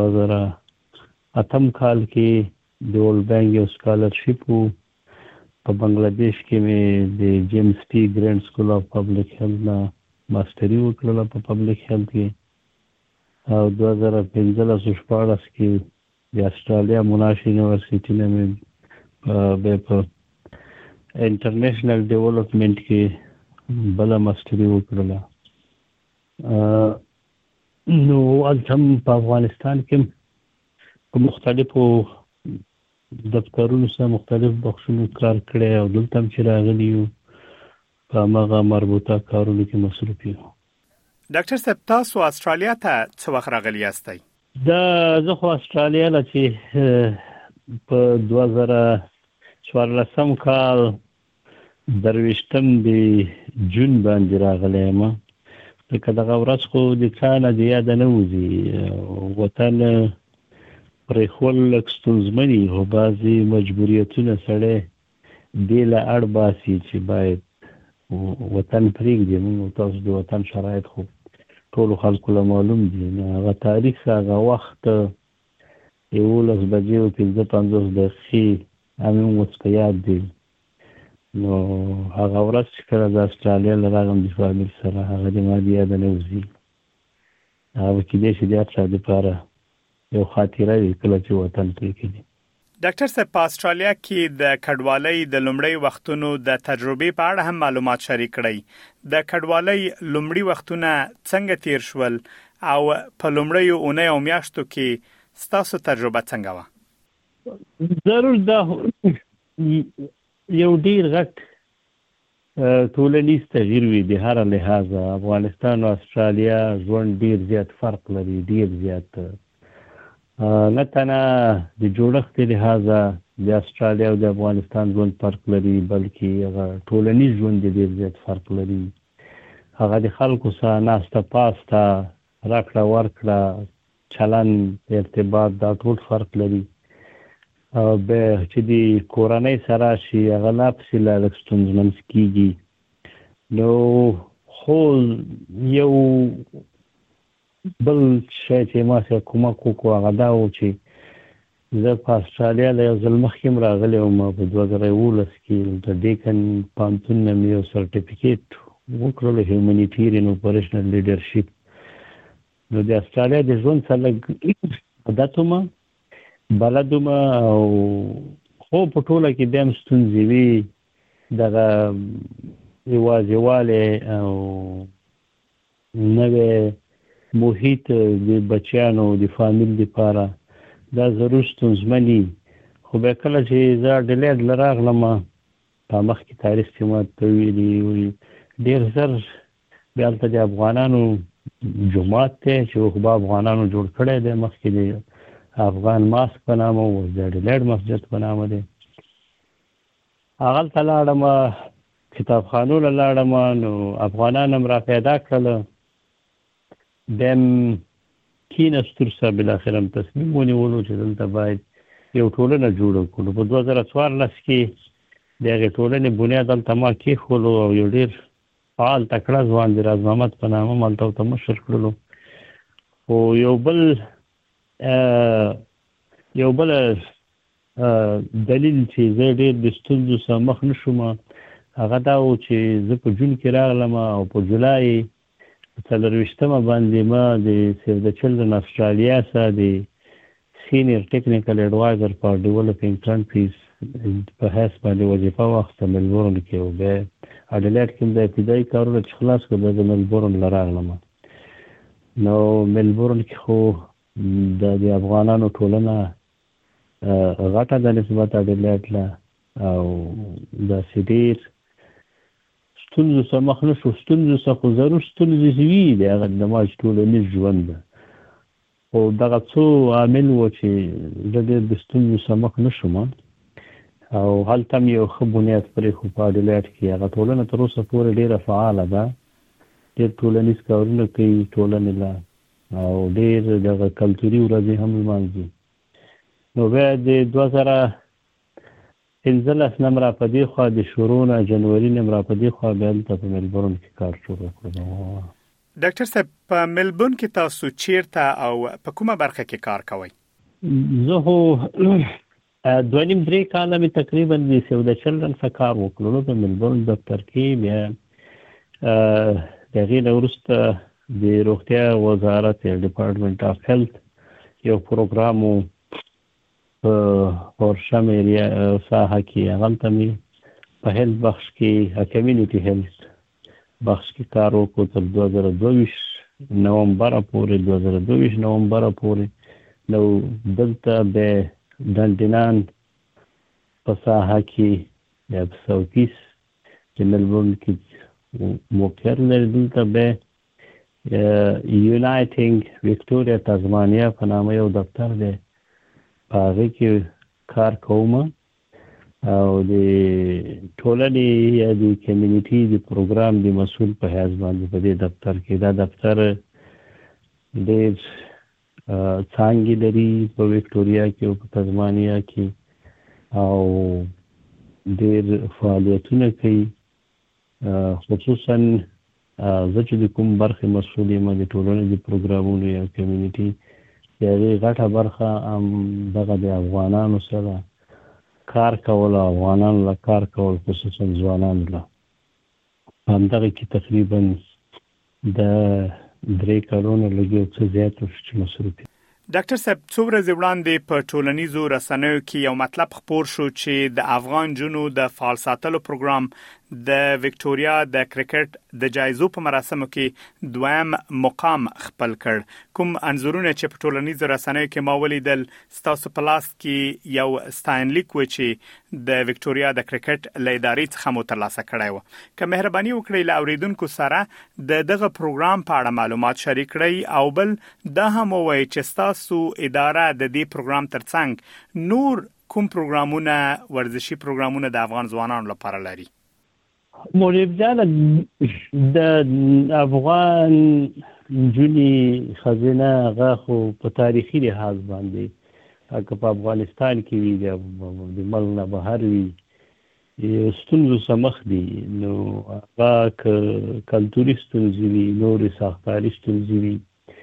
2008 کال کې د ورلډ بانک یو سکالرشپ په بنگلاديش کې مې د جیمز ټي ګرانډ سکول اف پبلک هیلث نه ماستری وکړه په پبلک هیلث کې او 2015 کې د استرالیا موناش یونیورسيټي نه مې په انټرنیشنل ډیولپمنٹ کې بل ماستری وکړه. نو التم په افغانستان کې په مختلفو دفترونو سره مختلف بخشونو کار کړی او دلته هم چې راغلی یو په هغه مربوطه کارونو کې مصروف یو. ډاکټر صاحب تاسو استرالیا ته څه وخت راغلی یاستئ؟ زه خو استرالیا له چې په 2014 کال 23 د جون باندې راغلی یم. لکه دغه ورځ خو د چا نه د یاده نه وځي. وطن پرېښول لږ ستونزمني خو بعضې مجبوریتونه سړی دې له اړ باسي چې باید وطن پرېږدي. موږ تاسو د وطن شرایط خو ټولو خلکو له معلوم دي. هغه تاریخ هغه وخت 11 بجې او 55 دقیقې همې اوس په یاد دي. نو هغه ورځ چې کله د استرالیا له راغلم د فامیل سره هغه د ما د یاده نه وځي. هغه کیدای شي د هر چا دپاره یو خاطره وي کله چې وطن پرېږدي. ډاکټر صاحب په استرالیا کې د کډوالۍ د لومړۍ وختونو د تجربې په اړه هم معلومات شریک کړئ. د کډوالۍ لومړي وختونه څنګه تیر شول او په لومړیو اونۍ او میاشتو کې ستاسو تجربه څنګه وه؟ ضرور دا یو ډیر غټ ټولنیز تغییر وي د هر لحاظه. افغانستان او استرالیا ژوند ډیر زیات فرق لري، ډیر زیات نه تنه د جوړښت لحاظه د استرالیا او د افغانستان ژوند فرق لري بلکې هغه ټولنیز ژوند ډیر زیات فرق لري. هغه د خلکو سره ناسته پاسته راکړه ورکړه چلند ارتباط دا ټول فرق لري. به چې د کورنۍ سره شي هغه لا پسې لا لږ ستونزمن کېږي. نو خو یو بل شی چې ما سره کومک وکړو هغه دا و چې زه په استرالیا له یو ځل مخکې هم راغلی وم په 2011 کې د ډیکن پوهنتون نه مې یو سرټیفیکیټ وکړلو هیومانیټیرین اپریشنل لیډرشپ. نو د استرالیا د ژوند سره لږ عادت وم بلد وم او خو په ټوله کې بیا هم ستونزې وي دغه یوازېوالی او نوې محیط د بچیانو د فامیل لپاره دا ضرور ستونزمني. خو بیا کله چې زه اډلېډ له راغلم په مخکې تاریخ چې ما ته ویلي ډېر زر بیا هلته د افغانانو جومات دی چې خو به افغانانو جوړ کړی دی مخکې د افغان ماسک په نامه او د اډلېډ مسجد په نامه دی. هغلته لاړم کتابخانو له لاړم نو افغانان هم را پیدا کړل. بیا هم کېناستو سره بالاخره هم تصمیم ونیولو چې دلته باید یو ټولنه جوړه کړو. په 2014 کې د هغې ټولنې بنیاد هلته ما کېښولو او یو ډېر فعال تکړه ځوان د راز محمد په نامه هم هلته ورته مشر کړلو. خو یو بل دلیل چې زه ډېر د ستونزو سره مخ نه شوم هغه دا و چې زه په جون کې راغلم او په جولای 24 باندې ما د سیو د چلډرن استرالیا سره د سینیئر ټیکنیکل اډوایزر فار ډیولپینګ کنټریز په هیڅ باندې وظیفه واخیسته ملبورن کې او بیا اډلېډ کې د ابتدایي کارونه چې خلاص کړل د ملبورن له راغلم. نو ملبورن کې خو د افغانانو ټولنه غټه د نسبت اډلېډ له او داسې ډېر ستونزو سره مخ نه شو. ستونزو څخه خو ضرور ستونزې وي د هغه زموږ ټولنیز ژوند ده، خو دغه څو عامل و چې زه ډېر د ستونزو سره مخ نه شوم او هلته مې یو ښه بنیاد پرېښود په اډلېډ کې. هغه ټولنه تر اوسه پورې ډېره فعاله ده، ډېر ټولنیز کارونه کوي ټولنې له او ډېر دغه کلتوري ورځې هم لمانځي. نو بیا د 2015 نه را په دې خوا د شروع نه جنوري نه را په دې خوا بیا دلته په ملبورن کې کار شروع کړم. ډاکټر صاحب په ملبورن کې تاسو چیرته او په کومه برخه کې کار کوئ؟ زه هو 2.5-3 کاله مې تقریبا د سیو د چلډرن څخه کار وکړلو په ملبورن دفتر کې. بیا د هغې نه وروسته د روغتیا وزارت ډپارټمنټ اف هیلث یو پروګرام و په هورشم ایریا ساحه کې، هغلته مې په هیلث بخش کې کمیونټي هیلث بخش کې کار وکړو تر 2022 نومبر پورې. نو دلته به ډنډینان په ساحه کې یا په ساوث د ملبورن کې موقعیت لري. دلته به یونایټینګ وکټوریا تازمانیا په نامه یو دفتر دی، په هغې کې کار کوم او د ټولنې یا د کمیونټي د پروګرام د مسؤل په حیث باندې په دې دفتر کې. دا دفتر ډېر څانګې لري په وکټوریا کې او په تازمانیا کې او ډېر فعالیتونه کوي. خصوصا زه چې د کوم برخې مسؤل یم د ټولنې د پروګرامونو یا کمیونټي د هغې غټه برخه دغه د افغانانو سره کار کول او افغانانو له کار کول، خصوصا ځوانانو له. همدغه کې تقریبا د 3 کلونو لږ یو څه زیات چې مصروف یم. ډاکټر صاحب څو ورځې وړاندې په ټولنیزو رسنیو کې یو مطلب خپور شو چې د افغان جنو د فعال ساتلو پروګرام د وکټوریا د کرکټ د جایزو په مراسمو کې دویم مقام خپل کړ. کوم انځورونه چې په ټولنیزو رسنیو کې ما ولیدل ستاسو په لاس کې یو ستاینلیک و چې د وکټوریا د کرکټ له ادارې څخه مو ترلاسه کړی و. که مهرباني وکړئ له اوریدونکو سره دغه پروګرام په اړه معلومات شریک کړئ او بل دا هم ووایئ چې ستاسو اداره د دې پروګرام ترڅنګ نور کوم پروګرامونه ورزشي پروګرامونه د افغان ځوانانو لپاره لري؟ مولوی جان د افغان جونی خزینه هغه خو په تاریخي لحاظ باندې که په افغانستان کې وي د ملک نه بهر وي ستونزو سره مخ دي. نو هغه کلتوري ستونزې وي، نورې ساختاري ستونزې وي.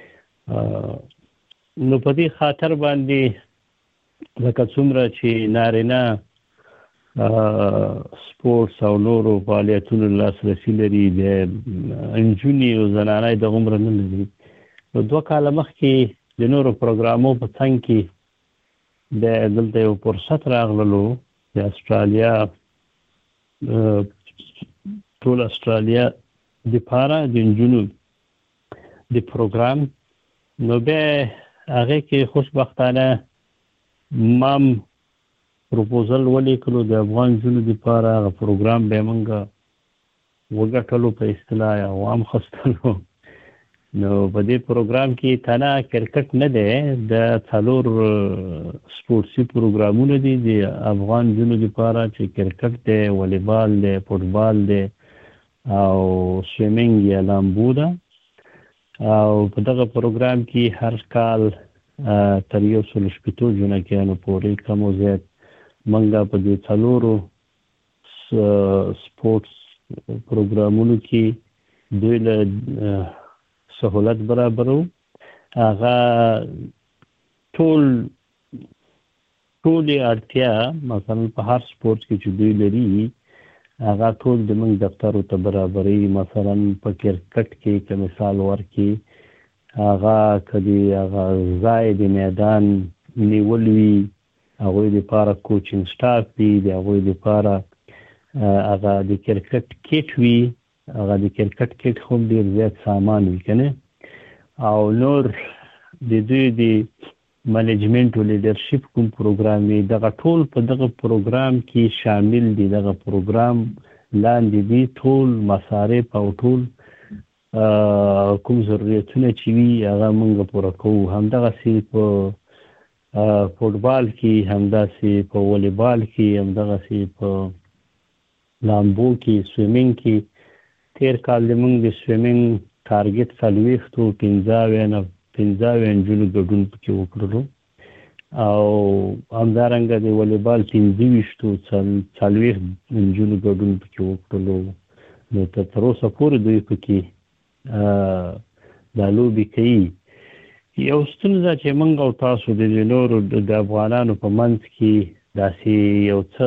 نو په دې خاطر باندې لکه څومره چې نارینه سپورتس او نورو فعالیتونو لاسرسي لري، د نجونې او زنانه د عمر نه لري. نو 2 کاله مخکې د نورو پروګرامو په څنګ کې د دلته یو فرصت راغللو د استرالیا ټول استرالیا د پاره د نجونو د پروګرام. نو به هغه کې خوشبختانه مام پروپوزل ولیکلو د افغان جنو لپاره هغه پروګرام به موږ وګټلو په اصطلاح عوام خستلو. نو په دې پروګرام کې تنه کرکټ نه دی، د 4 سپورتسي پروګرامونه دي د افغان جنو لپاره چې کرکټ دی، والیبال دی، فوټبال دی او سویمینګ یا لامبو ده. او په دغه پروګرام کې هر کال تر 160 جنکیانو پورې کم او زیات منګه په دې 4 سپورتس پروګرامونو کې دوی له سہولت برابرو. هغه ټولې اړتیا مثلا په هر سپورت کې چې دوی لري هغه ټول د موږ دفترو ته برابري. مثلا په کرکټ کې که مثال ورکړي هغه کدي هغه ځای د میدان نیول وي هغه لپاره کوچینګ سټاف دی هغه لپاره هغه د کرکټ کیټ وی هغه د کرکټ کیټ خو ډیر زیات سامان وی کنه او نور د دوی د منیجمنت او لیدرشپ کوم پروګرام دی دغه ټول په دغه پروګرام کې شامل دي دغه پروګرام لاندې دي ټول مصارف او ټول کوم ضرورتونه چې وي هغه موږ پوره کوو همدغه سي په فوټبال کې همداسې په والیبال کې همدغه سي په لامبو کې سویمینګ کې تیر کال موږ د سویمینګ ټارګټ 15 جولو ګډون پکې وکړو او همدارنګه د والیبال 23 جولو ګډون پکې وکړو نو تر اوسه پورې دوی پکې د لوبي کوي یو ستونزه چې موږ او تاسو د نورو د افغانانو په منځ کې داسې یو څه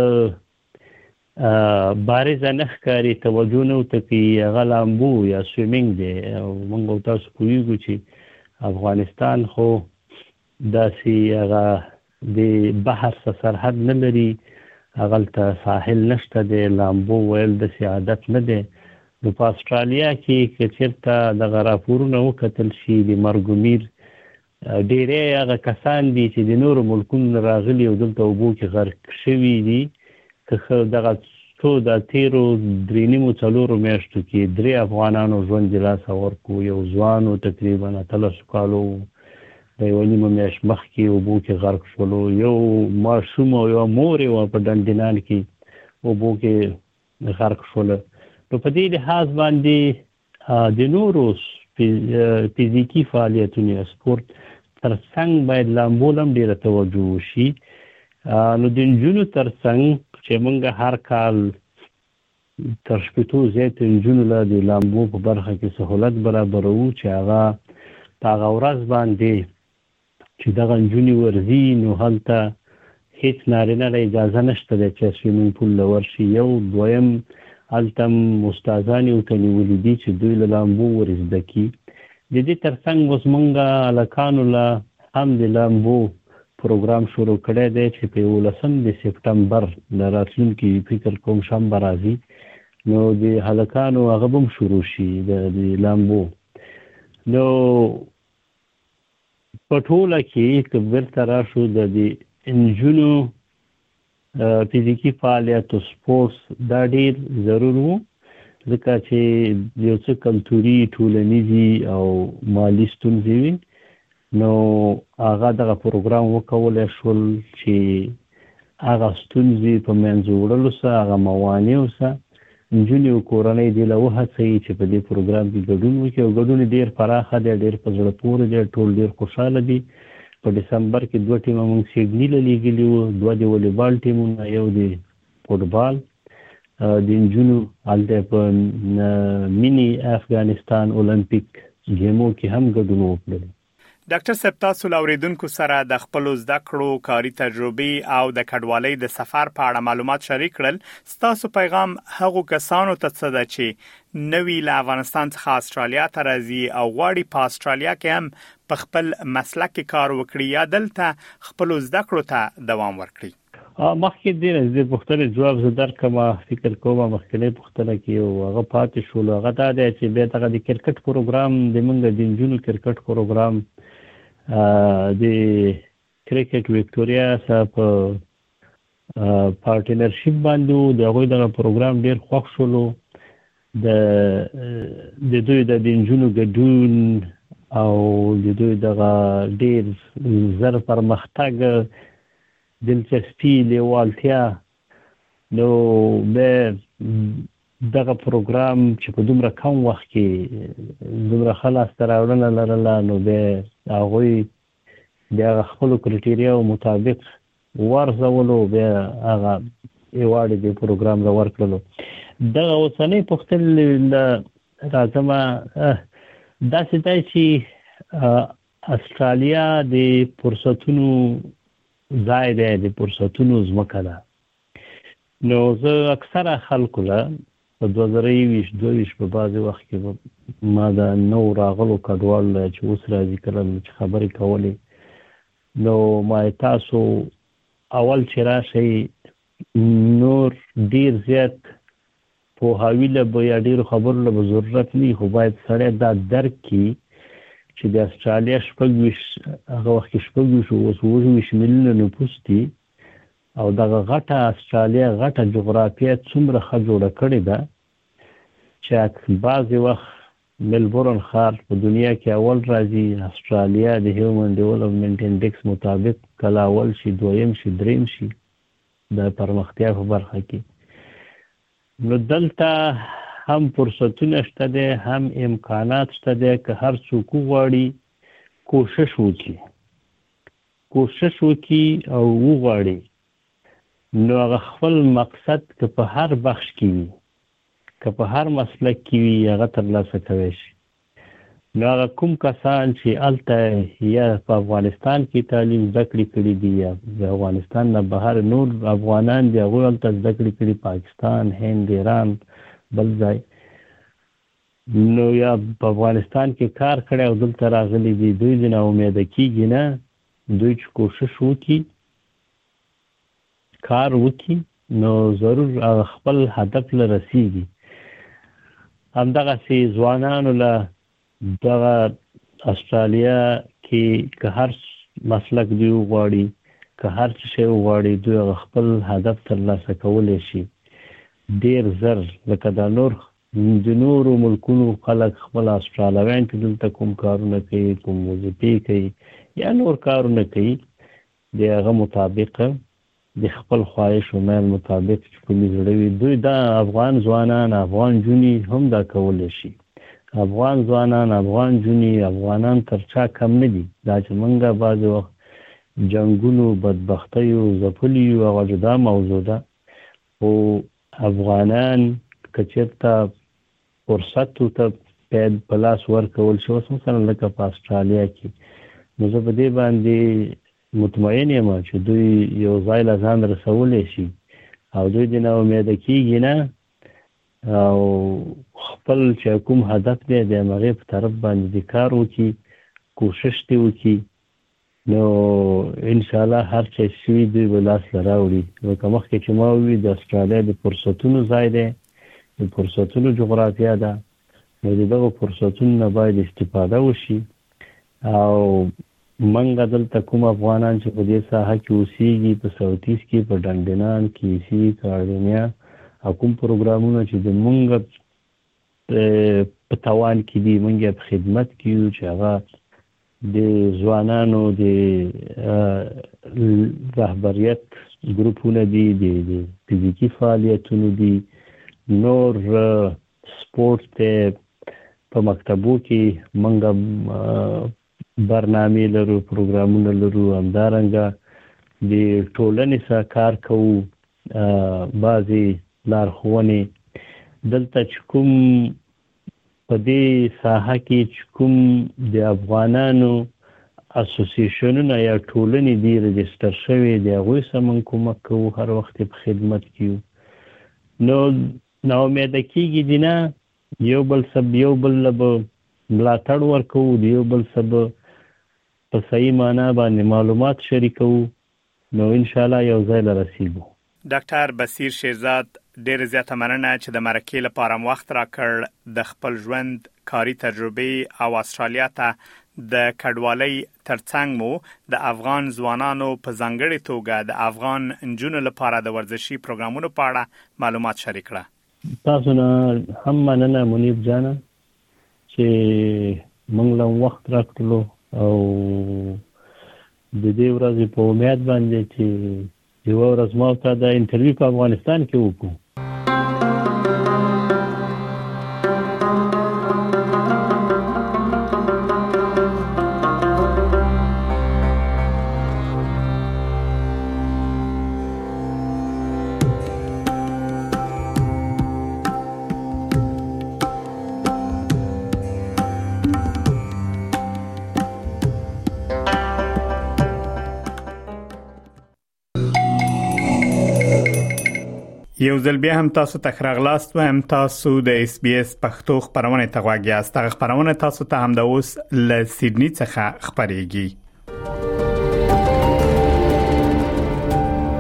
بارزه نه ښکاري توجه نه ورته کوي هغه لامبو یا سویمینګ دی او موږ او تاسو پوهېږو چې افغانستان خو داسې هغه د بحر سرحد نه لري هغلته ساحل نشته دی لامبو ویل داسې عادت نه دی نو په استرالیا کې که چېرته دغه راپورونه وکتل شي د مرګومیر ډېری هغه کسان دي چې د نورو ملکونو راغلي او دلته اوبو کې غرق شوي دي که دغه څو د تیرو 3.5 میاشتو کې 3 افغانانو ژوند د لاسه ورکړو یو ځوان تقریبا 13 کالو د یوه نیمه میاشت مخکې اوبو کې غرق شولو یو ماشوم او یوه مور یې وه په ډنډینان کې اوبو کې غرق شوله نو په دې لحاظ باندې د نورو فزیکي فعالیتونو یا سپورت ترڅنګ باید لامبو هم ډېره توجه وشي نو د نجونو ترڅنګ چې موږ هر کال تر 8 زیات نجونو له د لامبو په برخه کې سهولت برابروو چې هغه په هغه ورځ باندې چې دغه نجونې ورځي نو هلته هیڅ نارینه له اجازه نشته دی چې سویمینګ پول له ورشي یو دویم هلته استادان یې ورته نیولي دي چې دوی له لامبو ور زده کړي د دې ترڅنګ اوس موږ هلکانو له هم د لامبو پروګرام شروع کړی دی چې په 19 سپټمبر د راتلونکي فکر کوم شنبه راځي نو د هلکانو هغه به هم شروع شي د لامبو نو په ټوله کې که بیرته راشو د نجونو فزیکي فعالیت او سپورټس دا ډېر ضرور و ځکه چې یو څه کلتوري ټولنیزي او مالي ستونزې وي نو هغه دغه پروګرام وکولی شول چې هغه ستونزې په منځ وړلو سره هغه موانعو سره نجونې او کورنۍ دې له وهڅوي چې په دې پروګرام کې ګډون وکړي او ګډون ډېر پراخه دی ډېر په زړه پورې دی ټول ډېر خوشحاله دي په ډسمبر کې 2 ټیمه موږ سیډني له لیږلي وو 2 د والیبال ټیمونه یو د فوټبال د نجونو هلته په مینی افغانستان اولمپیک ګیمو کې هم ګډون وکړل ډاکټر صاحب تاسو لاوریدونکو سره د خپل زده کړو کاري تجربه او د کډوالۍ د سفر په اړه معلومات شریک کړل تاسو پیغام هغو کسانو ته څه ده چې نوی له افغانستان څخه استرالیا ته راځي او غواړي په استرالیا کې هم په خپل مسلک کې کار وکړي یا دلته خپل زده کړو ته دوام ورکړي مخکې د پوښتنې جواب زه درکړم فکر کوم مخکې پوښتنه کې هغه پاتې شول هغه دا دی چې بیا دغه د کرکټ پروګرام د موږ د نجونو کرکټ پروګرام د کرکټ وکټوريا سره په پارټنرشپ باندې د هغوی دغه پروګرام ډېر خوښ شولو د دوی د نجونو ګډون او د دوی دغه ډېر زر پرمختګ دلچسپي لیوالتیا نو به دغه پروګرام چې په دومره کم وخت کې دومره خلاص تراوړنه لرله نو به هغوی د خپل کرایټیریا مطابق ورزولو به هغه ایوارډ د پروګرام را ورکړلو دغه اوسنۍ پوښتنې راځم داسې دی چې استرالیا د فرصتونو ځای دی د فرصتونو ځمکه ده نو زه اکثره خلکو له په 2022 په بعضې وخت کې ما د نو راغلو کډوال چې اوس راځي کله چې خبرې کولې نو ما تاسو اول چې راشي نور ډیر زیات په حواله به یا ډیر خبرو له ضرورت نه خو باید سره دا درک کی چې د استرالیا هغه وخت شپږ ویش ملیونه نفوس دي او دغه غټه استرالیا غټه جغرافیه څومره ښه جوړه کړې ده چې بعضې وخت ملبورن ښار په دنیا کې اول راځي. استرالیا د هیومن ډیولپمنټ انډیکس مطابق کله اول شي دویم شي دریم شي د پرمختیا په برخه کې. نو دلته هم فرصتونه شته دي هم امکانات شته دي که هر څوک وغواړي کوشش وکړي او وغواړي نو هغه خپل مقصد که په هر بخش کې وي که په هر مسلک کې وي هغه ترلاسه کوي شي. نو هغه کوم کسان چې هلته یا په افغانستان کې تعلیم زده کړې کړي دي یا د افغانستان نه بهر نور افغانان دي هغوی هلته زده کړې کړي پاکستان هند ایران بل ځای نو یا په افغانستان کې کار کړی او دلته راغلي دي دوی دې نه امیده کېږي نه دوی چې کوشش وکړي کار وکړي نو ضرور خپل هدف له رسیږي. همدغسې ځوانانو له دغه استرالیا کې که هر مسلک دوی وغواړي که هر څه شی وغواړي دوی خپل هدف ترلاسه کولی شي ډېر زر. لکه د نورو ملکونو خلک خپل استرالیایان چې دلته کوم کارونه کوي کوم وظیفې کوي یا نور کارونه کوي د هغه مطابق د خپل خواهش او میل مطابق چې کومې زړه وي دوی دا افغان ځوانان افغان جونې هم دا کولی شي. افغان ځوانان افغان جونې افغانان تر چا کم نه دي. دا چې موږ بعضې وخت جنګونو بدبختیو ځپلیو هغه جدا موضوع ده خو افغانان که چېرته فرصت ته په لاس ورکول شي اوس مثلا لکه په استرالیا کې نو زه په دې باندې مطمئن یم چې دوی یو ځای له ځان رسولی شي او دوی دې نه امیده کېږي نه او خپل چې کوم هدف دی د هغې په طرف باندې د کار وکړي کوشش دې وکړي نو انشاءالله هر څه شوي دوی به لاس له راوړي. لکه مخکې چې ما ووي د استرالیا د فرصتونو ځای دی د فرصتونو جغرافیه ده نو د دغو فرصتونو نه باید استفاده وشي او منګه دلته کوم افغانان چې په دې ساحه کې اوسېږي په ساوتیس کې په ډنډنان کیسي کارډینیا او کوم پروګرامونه چې د مونږ په توان کې دي مونږ په خدمت کې یو چې هغه د ځوانانو د رهبریت ګروپونه دي د فزیکي فعالیتونو دي نور سپورت په مکتبو کې مونږ برنامې لرو پروګرامونه لرو همدارنګه د ټولنې سره کار کوو بعضې لارښوونې دلته چې کوم په دې ساحه کې چې کوم د افغانانو اسوسییشنونه یا ټولنې دي رجسټر شوي د هغوی سره موږ کومک کوو هر وخت په خدمت کې یو نو ناامیده کېږي دي نه یو بل له به ملاتړ ورکوو د یو بل سره په صحیح معنا باندې معلومات شریکو نو انشاءالله یو ځای له رسیږو. ډاکټر بصیر شیرزاد ډېر زیاته مننه چې د مرکې لپاره وخت راکړ د خپل ژوند کاري تجربې او استرالیا ته د کډوالۍ ترڅنګ مو د افغان ځوانانو په ځانګړې توګه د افغان نجونو لپاره د ورزشي پروګرامونو په اړه معلومات شریک کړه. تاسو نه هم مننه منیب جان چې موږ له وخت راکړلو او د دې ورځې په امید باندې چې یو ورځ ما ته د انټرویو په افغانستان کې وکړو. یو ځل بیا هم تاسو ته راغلاست و هم تاسو د اس بي اس پښتو خبرونه ته غواړئ یاست. خبرونه تاسو ته هم د اوس له سیدنی څخه خبريږي.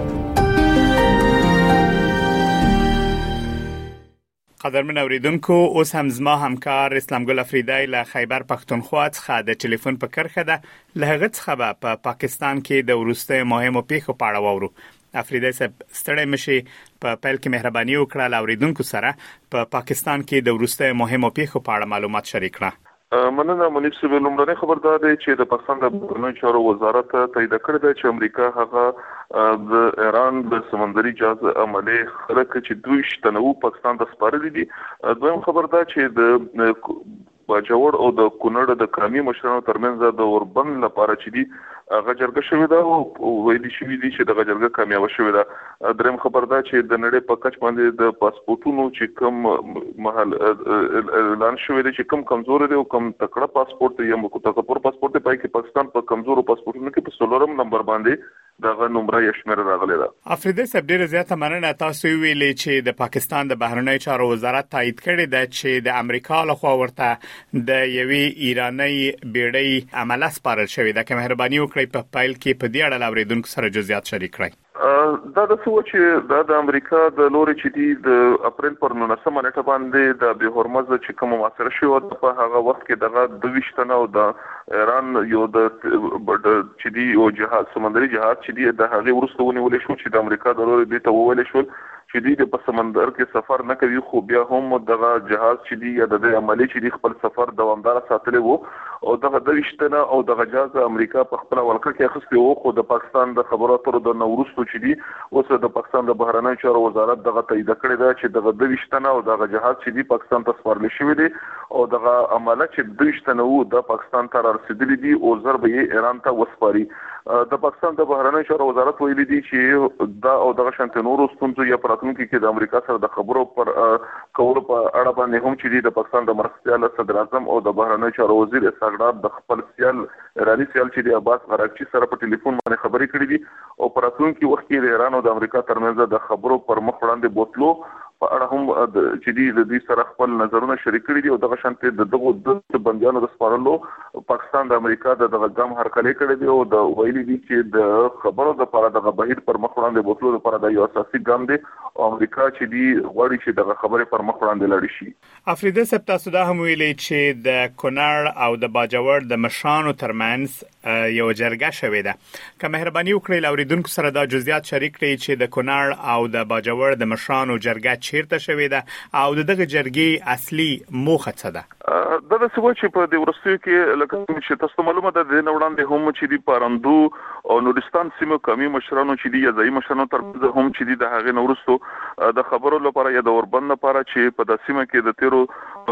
قدرمن اوریدونکو اوس هم زما همکار اسلام ګل افریدی له خیبر پختونخوا څخه د ټلیفون په کرخه ده له هغه څخه په پاکستان کې د ورسته مهمو پیښو په اړه وورو. افریدی صاحب ستړی مشي په پیل کې مهرباني وکړه له اوریدونکو سره په پاکستان کې د ورسته مهمو پیښو په اړه معلومات شریک کړه. مننه منیب صاحب. لومړنی خبردار دی چې د پاکستان د بهرنیو چارو وزارت تایید کړی دی چې امریکا هغه د ایران د سمندري جهاز عملي خلک چې دوی شتنو پاکستان د سپارلي دي. دویم خبردار چې د باجوړ او د کونړ د قومي مشرانو ترمنځ د اوربند لپاره چې دي هغه جرګه شوې ده او ویلي شوې دي چې د جرګه کامیاب شوې ده. دریم خبردار چې د نړۍ په کچ باندې د پاسپورتونو چې کوم محل اعلان شوې ده چې کوم کمزور دي او کوم تکړه پاسپورت یا مکتسب پاسپورت پای کې پاکستان په کمزورو پاسپورتونو کې په 16 نمبر باندې دغه نمبر یې شمیر راغلی ده. افریدی صاحب ډیره زیاته مننه. تاسو ویلي چې د پاکستان د بهرنیو چارو وزارت تایید کړی دی چې د امریکا لخوا ورته د یوې ایرانی بیړۍ عمله سپارل شوې ده. که مهرباني وکړئ په فایل کې په دې اړه اوریدونکو سره جزئیات شریک کړئ. دا د څه چې د امریکا د لوري چې دی د اپریل پر 19 نیټه باندې د به هرمز چې کوم محاصره شو په هغه وخت کې دغه 22 تنه او د ایران یو د چې دی او جهاز سمندري جهاز چې دی د هغه ورستونه ولې شو چې د امریکا د لوري د ته وویل شو چې دی په سمندر کې سفر نه کوي خو بیا هم دغه جهاز چې دی یا د عملي چې دی خپل سفر دوامدار ساتلی وو او دغه 22 تنه او دغه جهاز امریکا په خپل ولکه کې اخیستی وو خو د پاکستان د خبراتو د نورستو چې دی اوس د پاکستان د بهرنیو چارو وزارت دغه تایید کړی دا چې دغه 22 تنه او دغه جهاز چې دی پاکستان ته سپارل شوی دی او دغه عمله چې 22 تنه وو د پاکستان ته رسیدلی دي او ضرب یې ایران ته وسپاري. د پاکستان د بهرنیو چارو وزارت ویلي دي چې دا او دغه شانت نورو ستونزو یا پراتونکو کې د امریکا سره د خبرو پر کولو په اړه باندې هم چې د پاکستان د مرستيال صدر اعظم او د بهرنیو چارو وزیر اسحاق د خپل سیال ایرانی سیال چې د عباس غراقچی سره په ټلیفون باندې خبرې کړې دي او پراتونکو وخت کې د ایران او د امریکا ترمنځ د خبرو پر مخ وړاندې بوتلو په اړه هم چې د دې سره خپل نظرونه شریک کړي دي او دغه شانت دغه د بنديانو د سپارلو پاکستان د امریکا دغه ګام هرکلی کړی دی او د ویلي دي چې د خبرو د لپاره دغه بهیر پر مخ وړاندې بوتلو لپاره د یو اساسي ګام دی او امریکا چې دی غواړي چې دغه خبره پر مخ وړاندې لاړ شي. افریدی صاحب تاسو دا هم ویلي چې د کونړ او د باجوړ د مشرانو ترمنځ یو جرګه شوې ده. که مهرباني وکړئ اوریدونکو سره دا جزئیات شریک کړئ چې د کونړ او د باجوړ د مشرانو جرګه چیرته شوې ده او دغه جرګې اصلي موخه څه ده؟ دا د څه چې په د ورستیو کې لکه چې تاسو معلومه ده د وړاندې هم چې دی پاراندو او نورستان سیمو قومي مشرانو چې دی یا ځای مشرانو ترمنځ هم چې دی د هغه نورستو د خبرو لپاره یا د اوربند لپاره چې په د سیمه کې د تیرو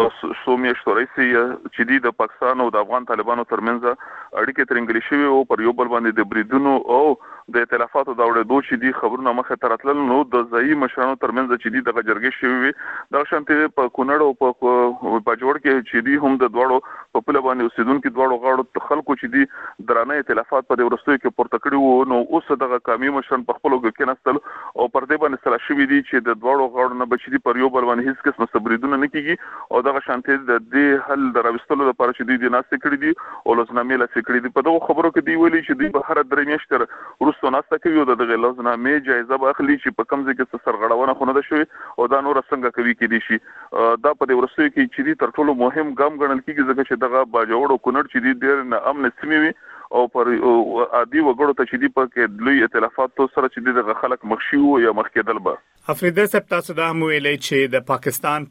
سومیشتو رئیسي چې دی د پاکستان او د افغان طالبانو ترمنځ اړیکې ترنګلې شوې او پر یو بل باندې د بریدونو او د ائتلافاتو د اورېدو چې دی خبرونه مخه تراتل نو د ځای مشرانو ترمنځ چې دی د جرګې شوی دا شانته په کونړ او په باجوړ کې چې دی هم د دوړو په پله باندې اوسیدونکو دوړو غاړو خلکو چې دی درانه ائتلافات په ورستیو کې پورته کړي وو نو اوس دغه قومي مشران په خپل کې نستل او پر دې باندې سره شوی دی چې د دوړو غاړو نه بچی دی پر یو بل باندې هیڅ قسم صبریدونه نه کیږي او دغه شانته د دې حل دراوستلو لپاره چې دی ناسته کړی دي او لزنامې لاسه کړی دي. په دغه خبرو کې دی ویلي چې دی په هر درې میاشتې ورستو ناسته کوي او دغه لزنامې جایزه به اخلي چې په کم ځای کې سرغړونه خونه ده شوی او دا نور څنګه کوي کې دي شي دا په دې ورستیو کې چې دی تر ټولو مهم ګام ګڼل کیږي ځکه چې دغه باجوړ او کونړ چې دی ډېر نه امن سیمې وي او پر عادي وګړو ته چې دی په کې لوی ائتلافات سره چې دی د خلک مخشي وو یا مخ کېدل به. افریدی صاحب تاسو دا هم ویلي چې د پاکستان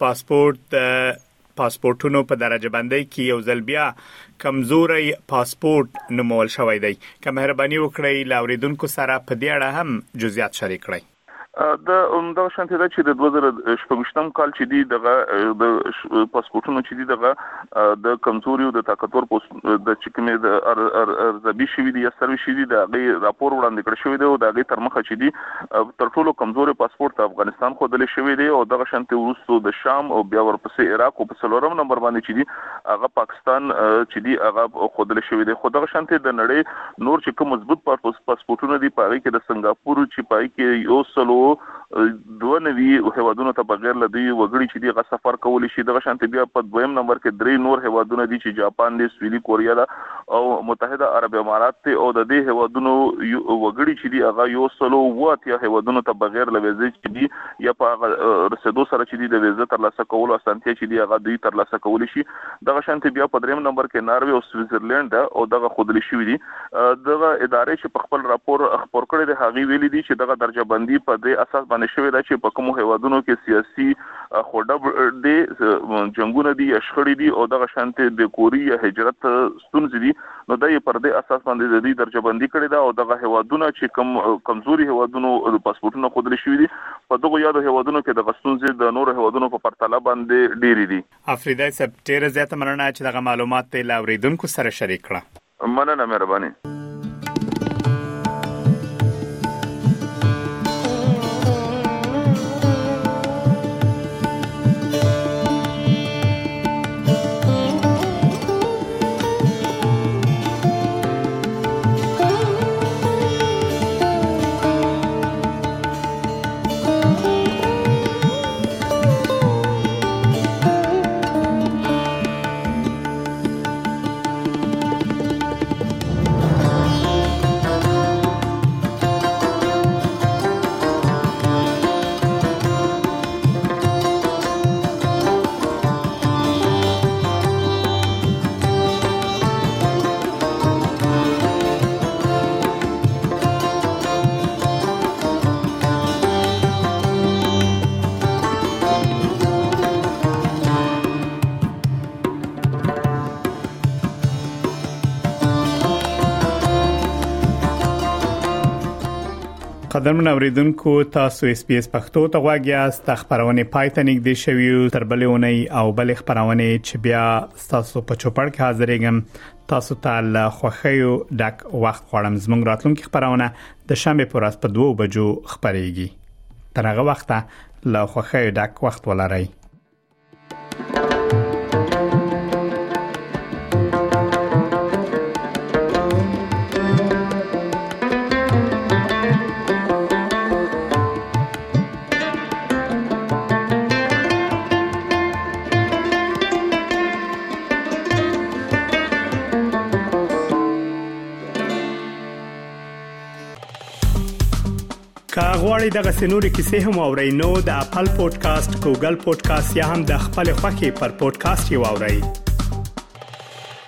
پاسپورتونو په درجه بندۍ کې یو ځل بیا کمزوري پاسپورت نومول شوی دی. که مهرباني وکړئ لاوریدونکو سره په دې اړه هم جزئیات شریک کړئ. د شانتي دا چې د 2018 کال چې دی دغه د پاسپورتونو چې دی دغه د کمزوري او د طاقتور د چکمې د ارزبي شوی دی یا سروي شوی دی د راپور وړاندې کړ شوی دی او د تر مخه چې دی تر ټولو کمزوري پاسپورت افغانستان خو دل شوی دی او دغه شانتي ورسو د شام او بیا ورپسې عراق او په 3 نمبر باندې چې دی هغه پاکستان چې دی هغه خو دل شوی دی. خو دغه شانتي د نړۍ نور چې کوم مضبوط پاسپورتونه دی پاره کې د سنگاپور چې پای کې یو سلو دوه نوي هوادونو ته بغیر لدی وګړي چې دی غ سفر کولی شي دغه شانتي بیا په دویم نمبر کې درې نور هوادونه دي چې جاپان دی سویلي کوریا ده او متحده عرب امارات ته او د دې هوادونو وګړي چې دی هغه یو سلو واتیا هوادونو ته بغیر لويزه چې دی یا په رسیدو سره چې دی د ویزه تر لاسه کولو اسانتیا چې دی هغه دوی تر لاسه کولی شي دغه شانتي بیا په دریم نمبر کې ناروې او سویټزرلند او دغه خودلی شوی دي دغه ادارې چې په خپل راپور خبر کړی دی هغه ویلي دي چې دغه درجه بندي په دې اساس باندې شوی دی چې په کوم هوادونو کې سیاسي خوډه دي جنگونه دي شخړې دي او دغه شانتي د کوریا هجرت ستونزې دي نو دای پر دې اساس باندې د دې درجه بندي کړی دا او دغه هوادونه چې کمزوري هوادونو پاسپورتونه خودلی شوی دي په دغه یادو هوادونو کې د غستونځي د نور هوادونو په پرتله باندې ډېری دي افریدای سپټیر زیاته مننه چې دغه معلومات ته لاوریدونکو سره شریک کړه مننه مهرباني قدرمن اوریدونکو تاسو اس پی اس پښتو ته غواړئ خبرونه پایته نږدې شوی تر بلې او بل خبرونه چې بیا تاسو په چوپړ کې حاضرېږم تاسو ته خوښیو ډک وخت غواړم زموږ راتلونکي خبرونه د شنبه پر ورځ په 2 بجو خبرېږي تر هغه وخته لا خوښیو ډک وخت ولرئ غواړئ دغه سنوري کیسې هم او رینو د خپل پودکاسټ ګوګل پودکاسټ یا هم د خپل خوښي پر پودکاسټ یو اورئ